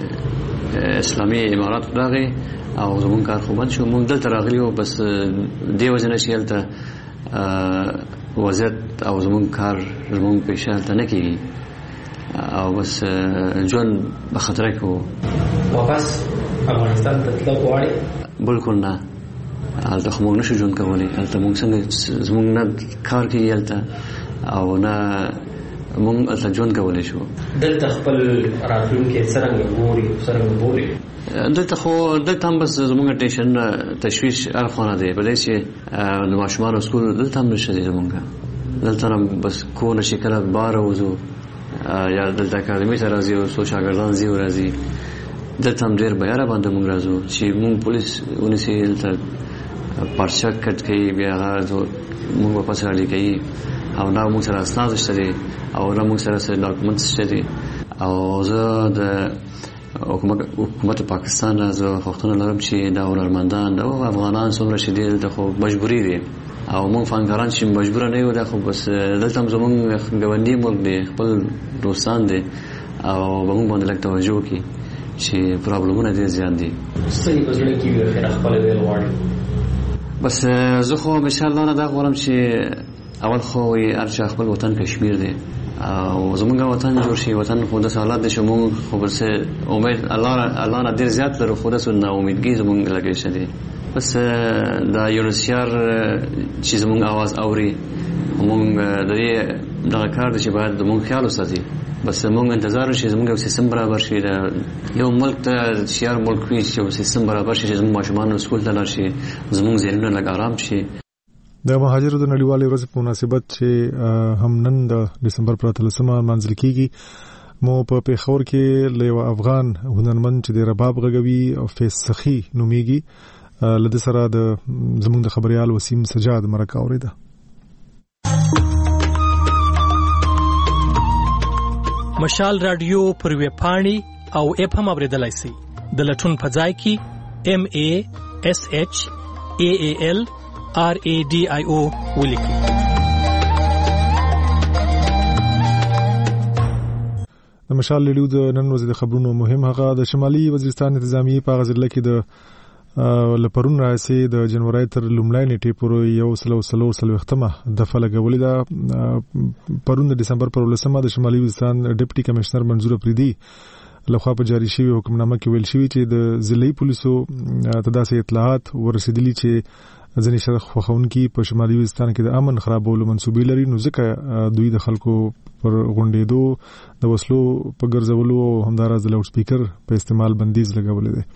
اسلامي امارات راغی او زمونږ کار خو بند شو موږ دلته راغلي وو. بس دې وجه نه چې هلته وضعیت او زمونږ کار زمونږ پیشه هلته نه کېږي او بس ژوند په خطره کې و. واپس افغانستان ته تلل غواړئ؟ بلکل نه، هلته خو موږ نشو ژوند کولی. هلته موږ څنګه زمونږ نه کار کېږي هلته او نه موږ هلته ژوند کولی شو. دلته خپل راتلونکی څرنګه ګوري څرنګه بولي؟ دلته خو دلته هم بس زمونږ ټینشن تشویش هر خانه دی. بلې چې د ماشومانو سکول دلته هم نشته دی زمونږ. دلته هم بس کور نه چې کله بار وځو یا دلته اکاډمي ته راځي او څو شاګردان ځي او راځي دلته هم ډېر بیاره باندې موږ راځو چې موږ پولیس ونیسي دلته پرچه کټ کوي بیا هغه موږ واپس رالیږي او نه موږ سره اسناد شته دي او نه موږ سره څه ډاکومنټس شته دي. او زه د حکومت پاکستان نه زه غوښتنه لرم چې دا هنرمندان او افغانان څومره چې دي دلته خو مجبوري دي او موږ فنکاران چې مجبوره نه یو دا خو بس دلته هم زموږ ګاونډي ملک دی، خپل دوستان دي او به موږ باندې لږ توجه وکړي چې پرابلمونه ډېر زیات دي. څنګه په زړه کې وي خیر خپله ویل غواړي؟ بس زه خو همیشه الله نه دا غواړم چې اول خو هر چا خپل وطن کشمیر دی او زمونږ وطن جوړ شي. وطن خو داسې حالات دی چې موږ خو بس امید الله الله نه ډېر زیات لرو خو داسې نا امیدګي زمونږ لګی شته دی. بس دا یونیسیار چې زمونږ اواز اوري موږ د دې دغه کار دی چې باید زمونږ خیال وساتي. بس موږ انتظار وشي زمونږ یو سیستم برابر شي، یو ملک ته سیار ملک وي چې یو سیستم برابر شي چې زمونږ ماشومان سکول ته لاړ شي، زمونږ ذهنونه لږ آرام شي. د مهاجرو د نړیوالې ورځې په مناسبت چې هم نن د دسمبر پر اتلسمه منځل کیږي مو په پیښور کې له یو افغان هنرمند چې د رباب غږوي او فیض سخی نومیږي لدې سره د زمونږ د خبريال وسیم سجاد مرکه اوریده. مشال رادیو پر ویب پاڼې او اپ هم اوریدلای شئ. د لټون په ځای کې ام ای اس ایچ ای ای ال آر ای ډي آی او ولیکئ. د مشال ریډیو د نن ورځې د خبرونو مهم هغه د شمالي وزیرستان انتظامی په غزل کې د لپرون راځي د جنوري تر لومړۍ نیټې پورې یو سلو سلو سلوختمه دفعه لګولې ده. پرون د دسمبر پر ولسمه د شمالي وزیرستان ډیپټي کمشنر منظور افریدي لخوا په جاری شوی حکمنامه کې ویل شوی چې د ضلعي پولیسو تداسې اطلاعات ورسېدلي چې ځینې شرخ خوښونکي په شمالي وزیرستان کې د امن خرابولو منسوبې لري، نو ځکه دوی د خلکو پر غونډېدو د وسلو په ګرځولو او همداراز د لاوډ سپیکر په استعمال بندیز لګولې ده.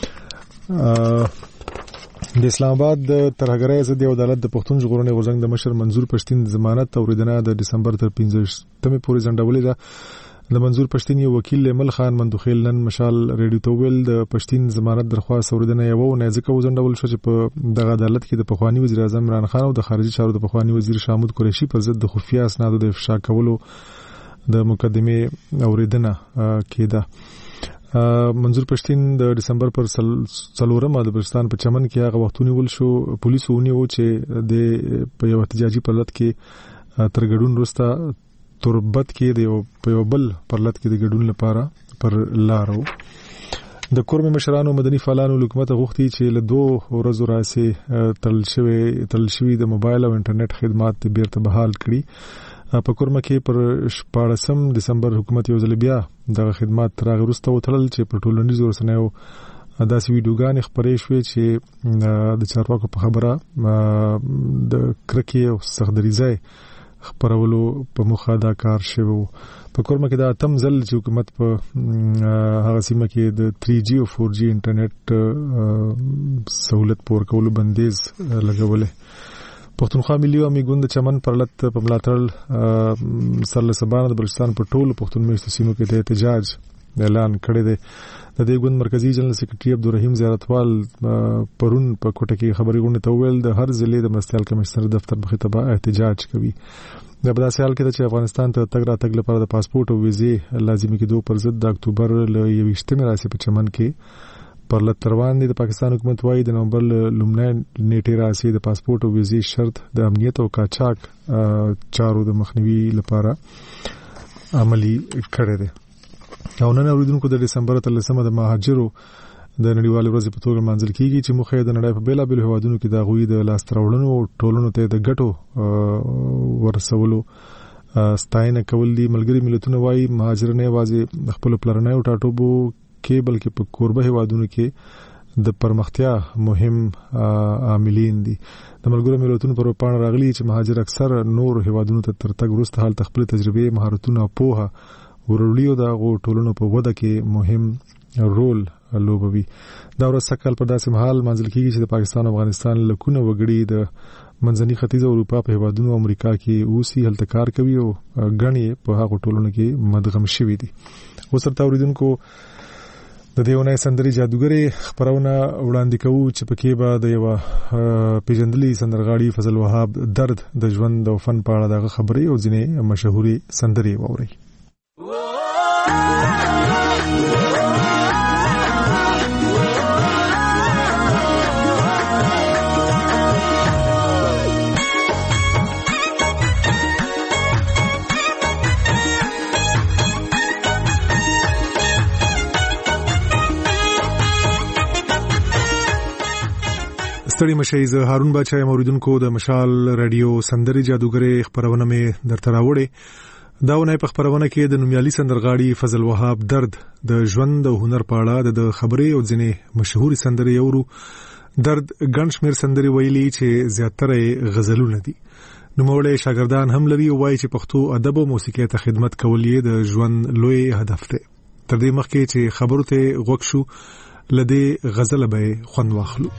د اسلام آباد د ترهګرۍ ضد عدالت د پښتون ژغورنې غورځنګ د مشر منظور پښتين ضمانت اوریدنه د دسمبر تر پنځوستمې پورې ځنډولې ده. د منظور پښتين یو وکیل مل خان مندوخیل نن مشال ریډیو ته ویل د پښتين ضمانت درخواست اوریدنه یو نه ځکه وځنډول شو چې په دغه عدالت کې د پخوانی وزیر اعظم عمران خان او د خارجي چارو د پخوانی وزیر شامود قریشي پر ضد د خفیه اسنادو د افشا کولو د مقدمه اوریدنه کېده. منظور پښتين د دسمبر پر څلورمه د بلوچستان په چمن کې هغه وختونه ول شو پولیسو ونیو چې د په یو احتجاجي پرلط کې ترګډون وروسته تربت کې د په یو بل پرلط کې د ګډون لپاره پر لارو. د کورم مشرانو مدني فعالانو حکومت غوښتي چې له دوه ورځو راځي تل شوی تل شوی د موبایل او انټرنیټ خدمات بیرته بحال کړي. په کورم کې پر شپاړسم دسمبر حکومت یو ځل بیا دغه خدمات راغ وروسته وتړل چې په ټولنیزو رسنیو داسې ویډیوګانې خپرې شوې چې د چارواکو په خبره د کرکې او سختدریزۍ خبرولو په مخه دا کار شوی. په کورم کې دا اتم ځل چې حکومت په هغه سیمه کې د تھری جی او فور جی انټرنیټ سہولت پور کولو بندیز لګولې. پښتونخوا ملي او میګوند چمن پرلط په ملاتړ سره سبانه د بلوچستان په ټولو پښتون میشتو سیمو کې د احتجاج اعلان کړی دی. د دې ګوند مرکزی جنرال سیکریټری عبدالرحیم زیارتوال پرون په کوټه کې خبري غونډه ته ویل د هر ضلع د مرستيال کمشنر دفتر مخې ته احتجاج کوي. د بداسه حال کې چې افغانستان ته تګ راتګ لپاره د پاسپورت او ویزې لازمي کېدو پر ضد د اکتوبر ل یوویشتمې راځي په چمن کې پرلط روان دي. د پاکستان حکومت وايي د نومبر لومړۍ نیټه راځي د پاسپورت او ویزې شرط د امنیت او قاچاق چارو د مخنیوي لپاره عملی کړی دی. او نن اوریدونکو د دسمبر تر لسمه د مهاجرو د نړیوال ورځې په توګه منځل کیږي چې مخه د نړۍ په بیلابل هوادونو کې د غوي د لاس ترولنو او ټولنو ته د ګټو ورسولو ستاینه کول دي. ملګری ملتونه وايي مهاجرنه یوازې خپل پلرنۍ او ټاټوبو کې بلکې په کوربه هوادونو کې د پرمختیا مهم عاملین دي. د ملګرو ملتونو پر پاڼه راغلي چې مهاجر اکثر نور هوادونو ته تر تګ وروسته حال خپل تجربه مهارتونه او پوهه وروليو دا غو ټولنو په وده کې مهم رول لوبوي. دا ورځ سکهال په داسې حال منځل کېږي چې د پاکستان او افغانستان لکونه وګړي د منځني ختیځ او اروپا په هیوادونو او امریکا کې اوسي هلته کار کوي او غني په هغه ټولنو کې مدغم شوي دي. وسرته اوریدونکو د دیونه سندري جادوګري خبرونه وړاندې کوو چې پکې به د یو پیژندلي سندرغاړي فضل وهاب درد د ژوند او فن په اړه د خبرې او ځینې مشهوري سندري ووري. ستړي مشي زه هارون بچای موریدونکو د مشال رادیو سندري جادوګري خبرونه مې درته راوړې. داونه په خبرونه کې د نومیالي سندرغاړي فضل وهاب درد د ژوند او هنر په اړه د خبرې او ځینې مشهوري سندري یورو. درد ګنشمیر سندري ویلي چې زیاتره غزلونه دي. نوموړی شاګردان هم لري او وایي چې پښتو ادب او موسیقي ته خدمت کول یې د ژوند لوی هدف دی. تر دې مخکې چې خبرو ته غوږ شو لدې غزل به خوند واخلو.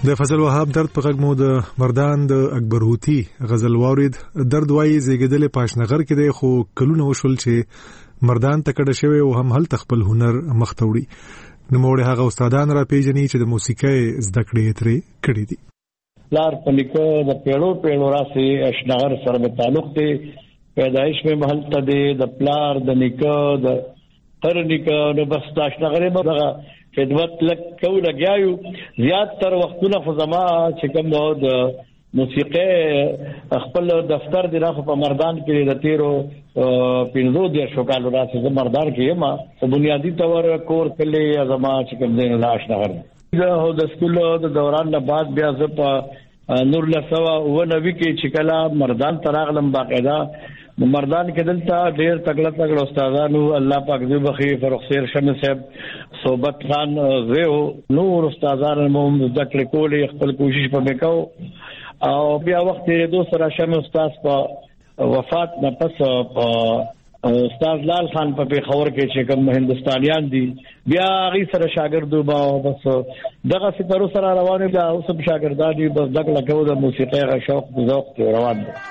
د فضل وهاب درد په غږ مو د مردان د اکبر هوتی غزل واورید. درد وایي زیږیدل پاشنغر کې دی خو کلونه وشول چې مردان ته کډه شوی او هم هلته خپل هنر مخ ته وړي. نوموړي هغه استادان را پیژني چې د موسیقۍ زده کړې ترې کړې دي. پلار په نیکه د پیړو پیړو راسي اشنغر سره به تعلق دی. پیدایش مې محل ته دی د پلار د نیکه د هر نیکه نو بس د اشنغر به خدمت لک کو لګیاو. زیات تر وختونه خو زما چې کوم د موسیقي خپل دفتر دی راخه په مردان کې د تیرو پینځو د شوکالو راسي د مردان کې ما په بنیادی تور کور کلی زما چې کوم دین لاش نغر زه د سکول د دوران نه بعد بیا زه په نور لسوا و نوي کې چې کلا مردان تراغلم باقاعده مردان کې دلته ډېر تکړه تکړه استادانو الله پاک دې بخي فروخ سیر شمه صاحب صحبت خان زه نور استادانو مو ذکر کولې خپل کوشش په وکاو او بیا وخت یې دوه سره شمه استاد په وفات نه پس استاد لال خان په پیښور کې چې کوم هندستانیان دي بیا غي سره شاګردو با بس دغه ستورو سره روانه دا اوس په شاګردانو بس دغه کوو د موسیقي غ شوق ذوق روان دي.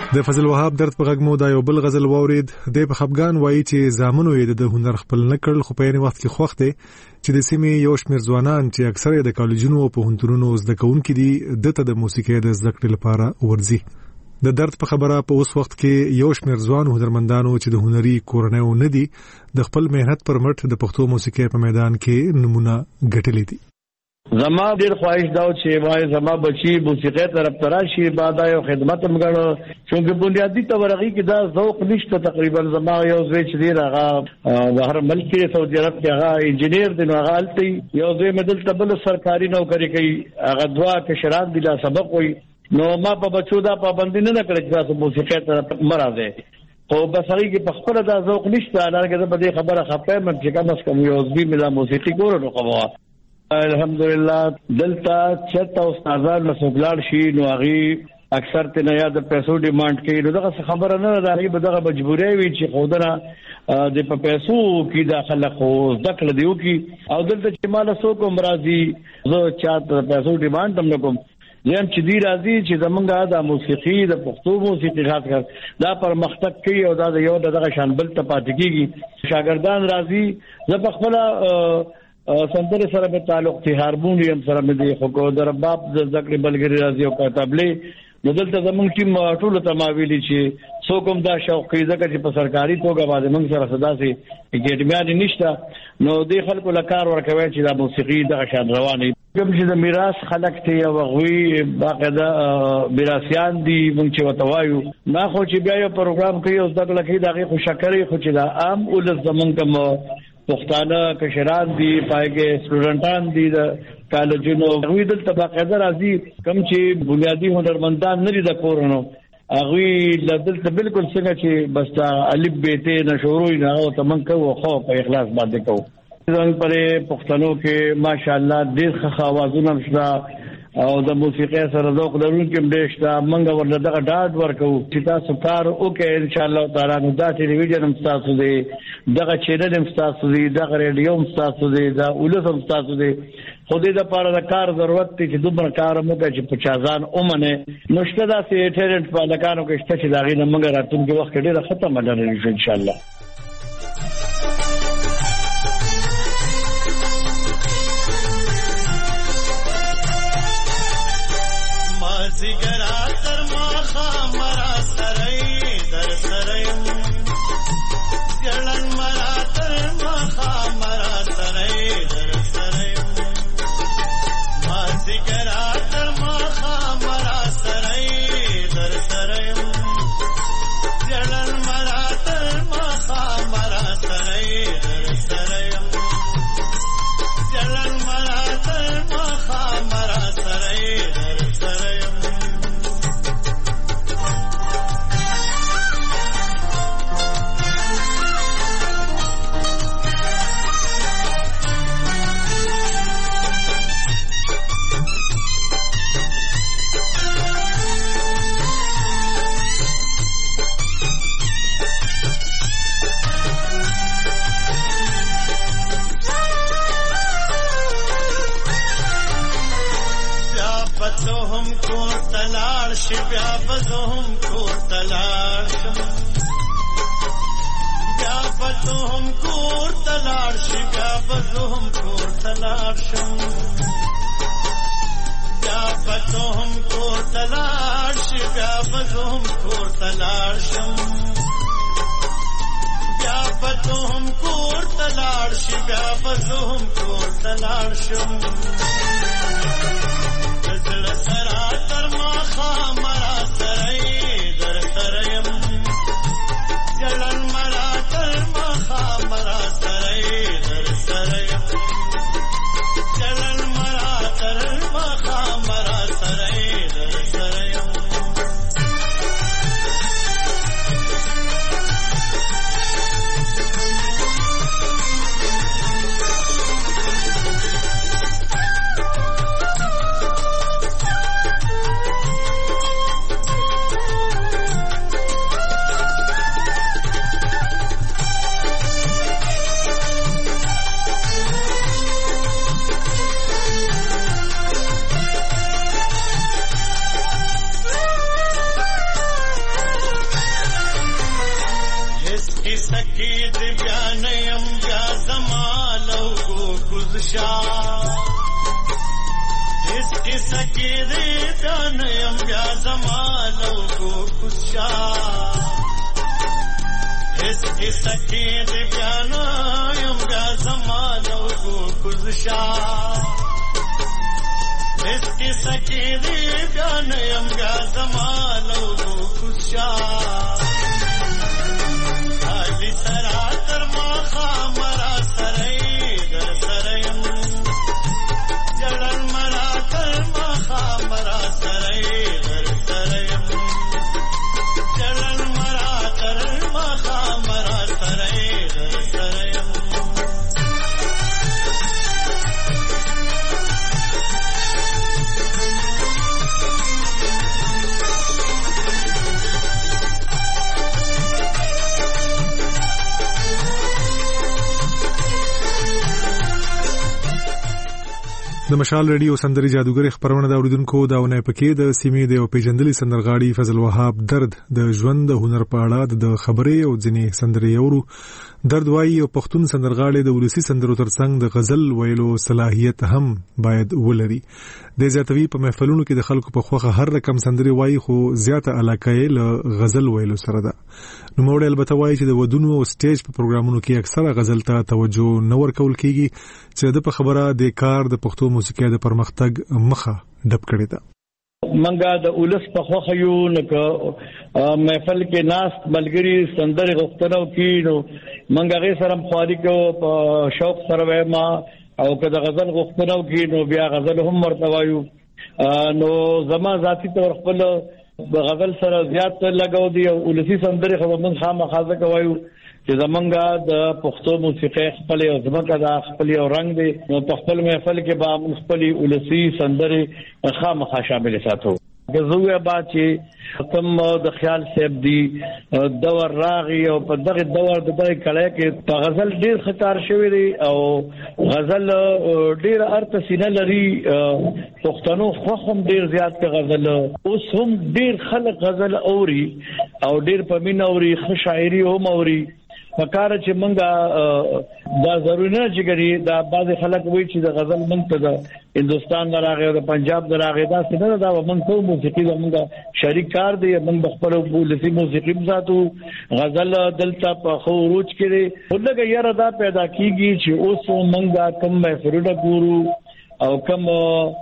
د فضل وهاب درد په غږ مو دا یو بل غزل واورید. د په خفګان وایي چې زامنو یې د هنر خپل نه کړل، خو په یوه وخت کې خوښ دی چې د سیمې یو شمېر ځوانان چې اکثره د کالجونو او پوهنتونونو زده کوونکي دي دته د موسیقۍ د زده کړې لپاره ورځي. د درد په خبره په اوس وخت کې یو شمېر ځوان هنرمندانو چې د هنري کورنیو نه دي د خپل مهنت پر مټ د پښتو موسیقۍ په میدان کې نمونه ګټلې دي. زما ډیر خواهش دا چې وای زما بچي موسیقۍ طرف تراشي بعد یو خدمت مګړو چې بنیادی تورغي کې دا ذوق نشته. تقریبا زما یو ځای چې دی راغه بهر ملک کې سعودي عرب کې هغه انجنیر دی، هغه التي یو ځای مدل تبل سرکاري نوکری کوي، هغه دوا کشران دي لا سبق وي. نو ما په بچو دا پابندي نه کړې چې تاسو موسیقۍ طرف مرزه او بسړي کې په خپل دا ذوق نشته. لکه په دې خبره خپه مې چې کوم څه کوم یو ځبي ملا موسیقي ګورو نو کومه الحمدلله دلته چته استادان مسوګلار شي نو هغه اکثر ته نه یاد پیسو ډیماند کوي. نو دغه خبره نه ده، هغه به دغه مجبوري وي چې خودنه د په پیسو کې داخله خو ذکر دیو کې او دلته چې مال سو کوم راضي زه چاته پیسو ډیماند هم نکوم. یم چې دی راضي چې زمونږه د موسیقي د پښتو موسیقي خاص کر دا پر مختک کوي او دا یو دغه شان بل ته پاتې کیږي. شاګردان راضي زه په خپل سندره سره به تعلق تی هارمونیم سره مې دی خو د رباب د ذکر بلګری راځي او کتابلې نو دلته زمونږ ټیم ټول ته ما ویلي چې څوک دا شوق کوي ځکه چې په سرکاري توګه باندې موږ سره صدا سي اکیډمیان نشته نو د خلکو لکار ورکوي چې د موسیقي د شان رواني کوم چې د میراث خلک ته او غوي باقاعده میراثيان دي موږ چې وتوایو نه خو چې بیا یو پروګرام کوي او ځکه لکه دغه خو شکرې خو چې دا عام ولز زمونږ کوم پښتانه کشران دي پایګه سټوډنټان دي د کالجونو غوي د طبقه راځي کم چې بنیادی هنرمندان نه دي د کورونو هغه دلته بالکل څنګه چې بس الف بیت نه شروع نه او تمن کو خو په اخلاص باندې کو څنګه پرې پښتنو کې ماشاءالله ډېر ښه اوازونه شته او د موسیقۍ سره ذوق لرونکي مډېشتا منګه ورته دغه ډاډ ورکو چې تاسو کار وکړئ ان شاء الله تعالی نو دا ټلویزیون هم تاسو دی دغه چینل هم تاسو دی دغه ریډیو هم تاسو دی دا اولس هم تاسو دی خو دې د پاره د کار ضرورت دی چې دومره کار مو کوي چې پچازان اومنه نشته دا سي ټیلنت په لکانو کې شته چې دا غي نه منګه راتونکي وخت ډیره ختمه ده ان شاء الله. खुशा इसकी सकी दिव्याना यम्या जमानो को खुशा इसकी सकी दिव्याना यम्या जमानो को खुशा आली सरा कर्मा खामरा सराई घर सरायम जड़न मरा कर्मा खामरा सराई घर सरायम जड़न मरा कर्मा खामरा सराई घर सरायम د مشال ریډیو سندري جادوګر خبرونه دا اوریدونکو دا ونه پکې د سیمې د پیژندلي سندرغاړي فضل وهاب درد د ژوند د هنر په اړه د خبرې او ځینې سندري اورو درد وایي او پښتون سندرغاړي د ولسی سندرو ترڅنګ د غزل ویلو صلاحیت هم باید ولري د زیاتوي په محفلونو کې د خلکو په خوخه هر رقم سندري وایي خو زیاته علاقه یې له غزل ویلو سره ده نو موږ البته وایي چې د ودونو او سټیج په پروګرامونو کې اکثره غزل ته توجه نه ورکول کیږي چې د په خبره د کار د پښتو موسیقي د پرمختګ مخه ډب کړی ده منګه د اولس په خوخه یو نک محفل کې ناس ملګری سندري غوښتنو کې نو منګه غي سره خواري کو په شوق سره ما او کله غزل غوښتنو کې نو بیا غزل هم مرتوایو نو زما ذاتی تور خپل غزل سره زیات لګاو دی او اولسی سندري خو من خامخازه کوایو چې زمونږه د پښتو موسیقي خپل او زمکه د خپل او رنگ دی نو په خپل محفل کې به خپل اولسی سندري خامخا شامل ساتو غزوه با چې کوم د خیال صاحب دی دور راغي او په دغه دور د دای کړه کې په غزل ډیر خطر شوی دی او غزل ډیر ارته سینه لري پښتنو خو هم ډیر زیات کې غزل اوس هم ډیر خلک غزل اوري او ډیر په مين اوري خو شاعري هم اوري فکر چې منګه دا ضروري نه چې ګری دا بعض خلک وایي چې د غزل منته د هندستان دراغه او د پنجاب دراغه دا څنګه دا منته موسیقي زموږه شریک کار دی موږ خپل بولسي موسیقي مزاتو غزل دلته په خروج کړي ولګه یاره دا پیدا کیږي چې اوس منګه کم محفلونه ګورو او کم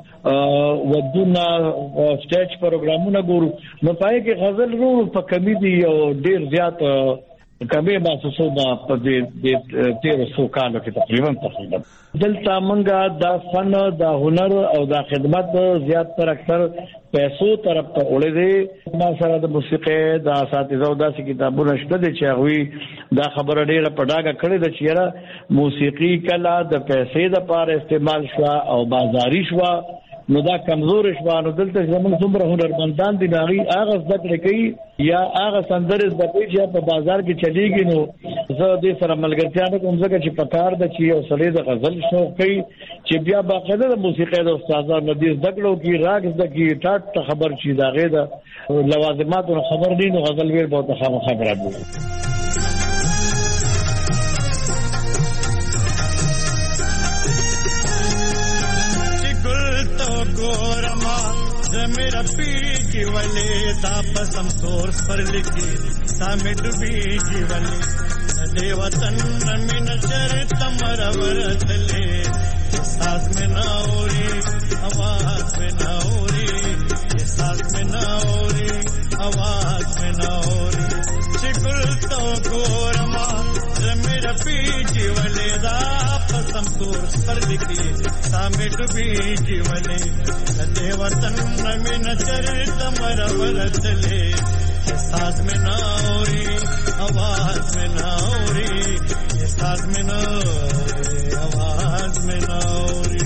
ودونه سټیج پروګرامونه ګورو نو پای کې غزل ورو په کمی دی او ډیر زیات کبه محسوسو با په دې تیر سو کالو کې تقریبا تقریبا دلته منګه د فن د هنر او د خدمت زیات تر اکثر پیسو طرف ته وړي دي ما سره د موسیقي د اساتذو داسې کتابونه شته چې هغه دا خبره ډیره پډاګه کړې ده چې موسیقي کلا د پیسې د پاره استعمال شو او بازاري شو نو دا کمزور شوانو دلته زموږ څومره هنرمندان دي ناغي هغه ذکر کوي یا هغه سندرز د پیجه په بازار کې چلیږي نو زه دې سره ملګرتیا نه کوم ځکه چې پکار د چی او سړی د غزل شوق کوي چې بیا باقاعده د موسیقي د استادانو د ذکرو کې راګ د کې ټاټ خبر چی داغه د لوازمات خبر دي نو غزل ویل به خامخا خبره ده گورما زمیرا پیری کی ولی دا پسم سورس پر لکی سامے ڈوبی کی ولی دے وطن من چرت مرور تلے ساز میں ناوری آواز میں ناوری ساز میں ناوری آواز میں ناوری چگل تو گورما زمیرا پیری کی ولی دا پسم سورس پر لکی سامے ڈوبی کی ولی دے وطن من چرت مرور تلے ساز میں ناوری آواز میں ناوری ساز میں ناوری آواز میں ناوری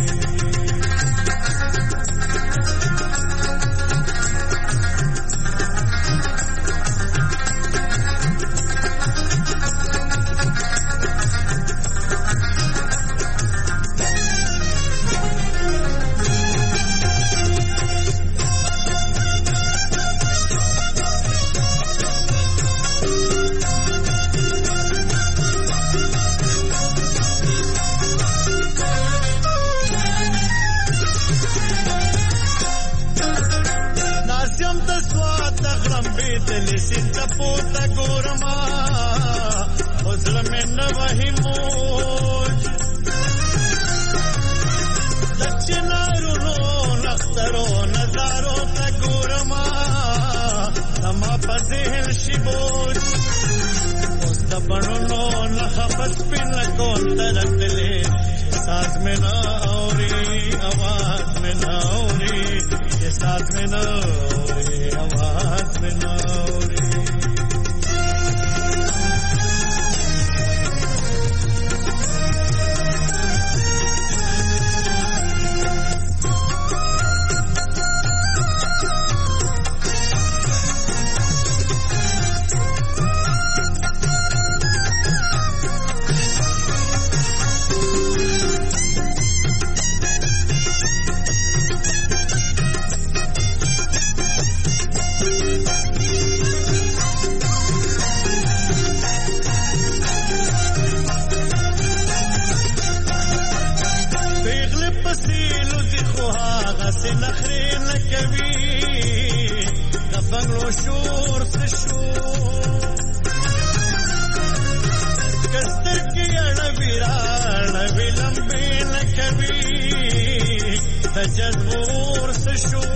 لمبیدلی سینتا پورتا ګورما وزړه مې نه وهي موج د چنارونو نخترو نظارو ته ګورما زما په ذهن شي بوج اوس د بڼونو نښه په سپین لکون ته راتلې ساز مې نه اوري आवाज مې نه اوري ساز مې نه اوري आवाज مې نه اوري شور سشور کستر کی اڑویران ویلمبین کبھی تجذبور سشور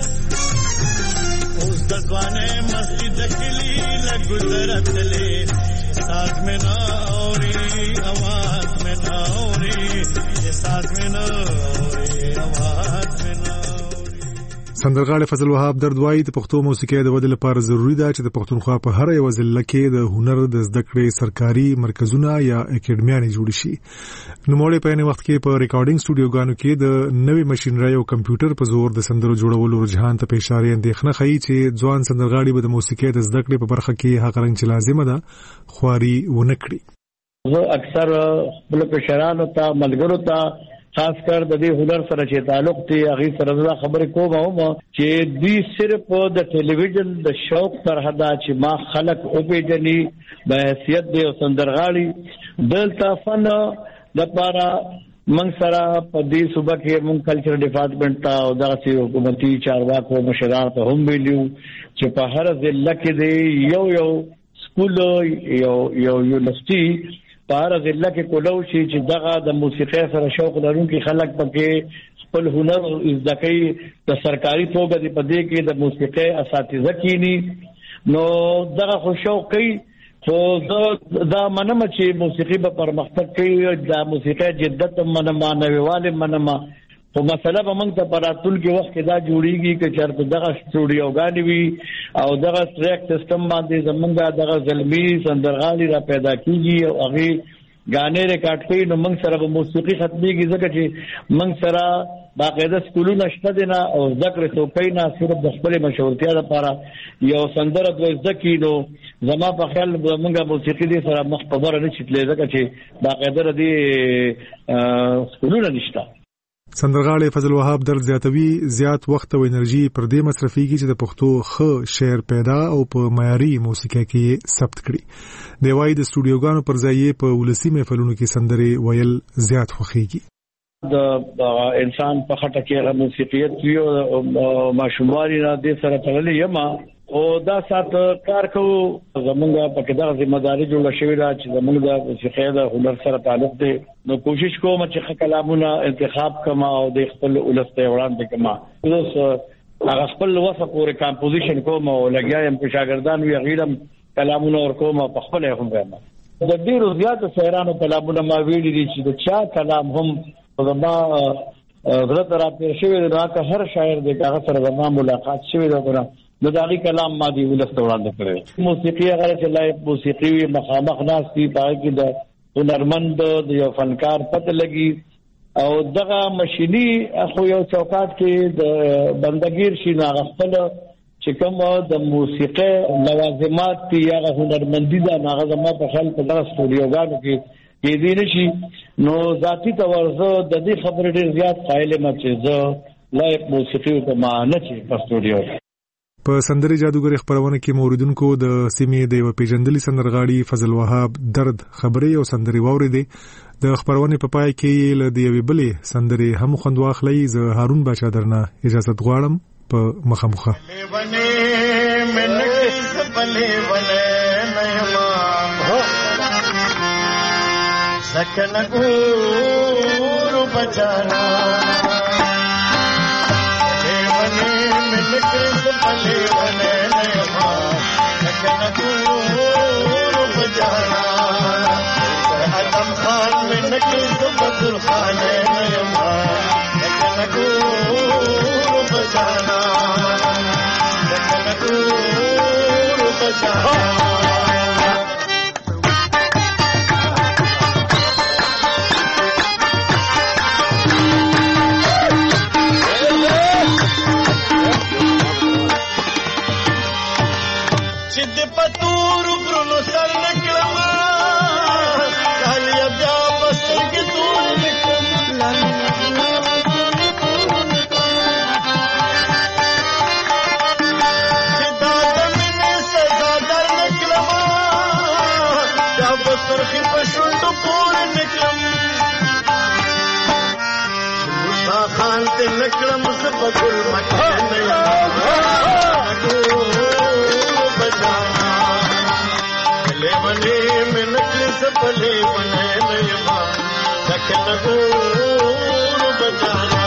اس دکانے مسجد کلی لگزرت لے ساز میں نہ اوری آواز میں نہ اوری ساز میں نہ اوری آواز میں نہ سندرغاړي فضل وهاب درد وایي د پښتو موسیقۍ د ودې لپاره ضروری ده چې د پښتونخوا په هر یو ضلع کې د هنر د زده کړې سرکاري مرکزونه یا اکیډمیانې جوړ شي. نوموړي په یوه وخت کې په ریکارډینګ سټوډیوګانو کې د نوې ماشينري او کمپیوټر په زور د سندرو جوړولو رجحان ته په اشاره اندېښنه ښیي چې ځوان سندرغاړي به د موسیقۍ د زده کړې په برخه کې هغه رنګ چې لازمه ده خواري ونه کړي. زه اکثر خپل پشرانو ته ملګرو ته خاص کر د دې هنر سره چې تعلق دی هغه سره دا خبرې کوم هم چې دوی صرف د ټلویزیون د شوق تر حدا چې ما خلق او پیژني د حیثیت دی او سندرغاړي دلته فن د لپاره موږ سره په دې صوبه کې موږ کلچر ډپارټمنټ ته او دغه حکومتي چارواکو مشران ته هم ویلو چې په هر ضلع کې دی یو یو سکول یو یو یونیورسيټي پار ضلع کې کولو شي چې دغه د موسیقي سره شوق لرونکي خلک پکې خپل هنر زده کوي د سرکاري توګه د پدې کې د موسیقي اساتذه کینی نو دغه خو شوق کوي خو دا منم چې موسیقي به پرمختګ کوي د موسیقي جدت منما نویواله منما خو مسله به موږ ته پراتل کې وخت کې دا جوړیږي چې چرته دغه سټوډیوګانې وي او دغه ټریک سیستم باندې زمونږ دغه زلمی سندرغاړي را پیدا کیږي او هغه غانې ریکارډ کوي نو موږ سره به موسیقي ختميږي ځکه چې موږ سره باقاعده سکولونه شته دي نه او ذکر څوکۍ نه صرف د خپل مشورتیا لپاره یو سندره د ځکه نو زما په خیال موږ موسیقي دي سره مخ په بره نه چتلې ځکه چې باقاعده دي سکولونه نشته. سندرغاړي فضل وهاب درد زیاتوي زیات وخت او انرژي پر دې مصرفيږي چې د پښتو ښه شعر پیدا او په معیاري موسیقي کې ثبت کړي. دی وايي د سټوډیوګانو پر ځای په ولسی محفلونو کې سندري ویل زیات خوخيږي. د انسان په خټه کې موسیقيت یو ماشومواري نه د سره تړلې یما او دا سات کار کوو زمونږه په کې دا ذمہ داری جوړه شوې ده چې زمونږ د موسیقي د هنر سره تعلق دی نو کوشش کوم چې کلامونه انتخاب کما او د خپل ولسته وړاندې کما اوس هغه خپل وسه پورې کمپوزیشن کوم او لګیایم په شاګردان وی غیرم کلامونه ور کوم په خپل هم وایم د ډیرو زیات شاعرانو کلامونه ما ویلي دي چې د چا کلام هم زما حضرت راته شوی دا که هر شاعر د هغه سره زما ملاقات شوی دا نو داغي کلام ما دی ولسته وړاندې کړی موسیقي هغه چې لایق موسیقي مخامخ ناس دي پای کې د هنرمند د یو فنکار پته لګي او دغه ماشيني خو یو چوکاټ کې د بندګیر شي نه خپل چې کوم د موسیقي لوازمات یا هنرمندي دا هغه زما په خپل په دغه سټوډیوګانو کې کې دي نشي نو ذاتی تورزه د دې خبرې ډیر زیات قائل مچ زه لایق موسیقي په معنی چې په سټوډیو په سندري جادوګر خبرونه کې موریدونکو د سیمې د یو پیژندلي سندرغاړي فضل وهاب درد خبري او سندري واوریدي د خبرونه په پای کې ل دی وی بلې سندري هم خوند واخلې ز هارون بچا درنه اجازه غواړم په مخه مخه سپلې ولې نه یما سکن ګورو بچانا دیوانه مل کې سپلې ولې نه یما سکن ګورو بچانا आदम खान में नकल बदर खाने नयमा नकल गुरु बजाना नकल गुरु बजाना चिद पतूर ब्रुनो सर निकलमा खान ते नकलम सब गुल मकान बजाना ले बने में नकल सब ले बने नयमा नकल बजाना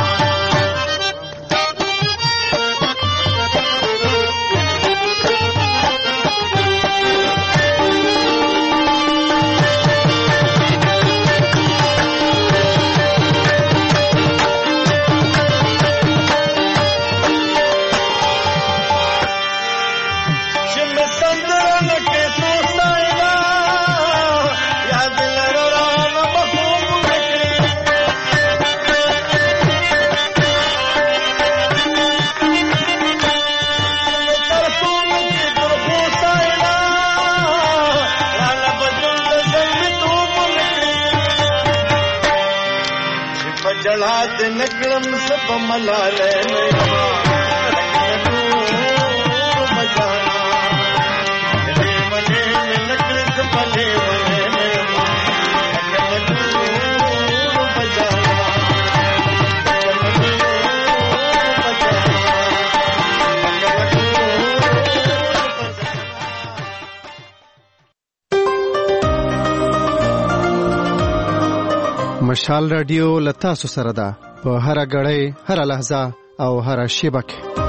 जलाद नकलम सब मलाले नयमा बजाना ले मने में नकल सब ले मने नयमा बजाना مشال رادیو لتا سره ده په هر غړې هر لحظه او هر شیبه کې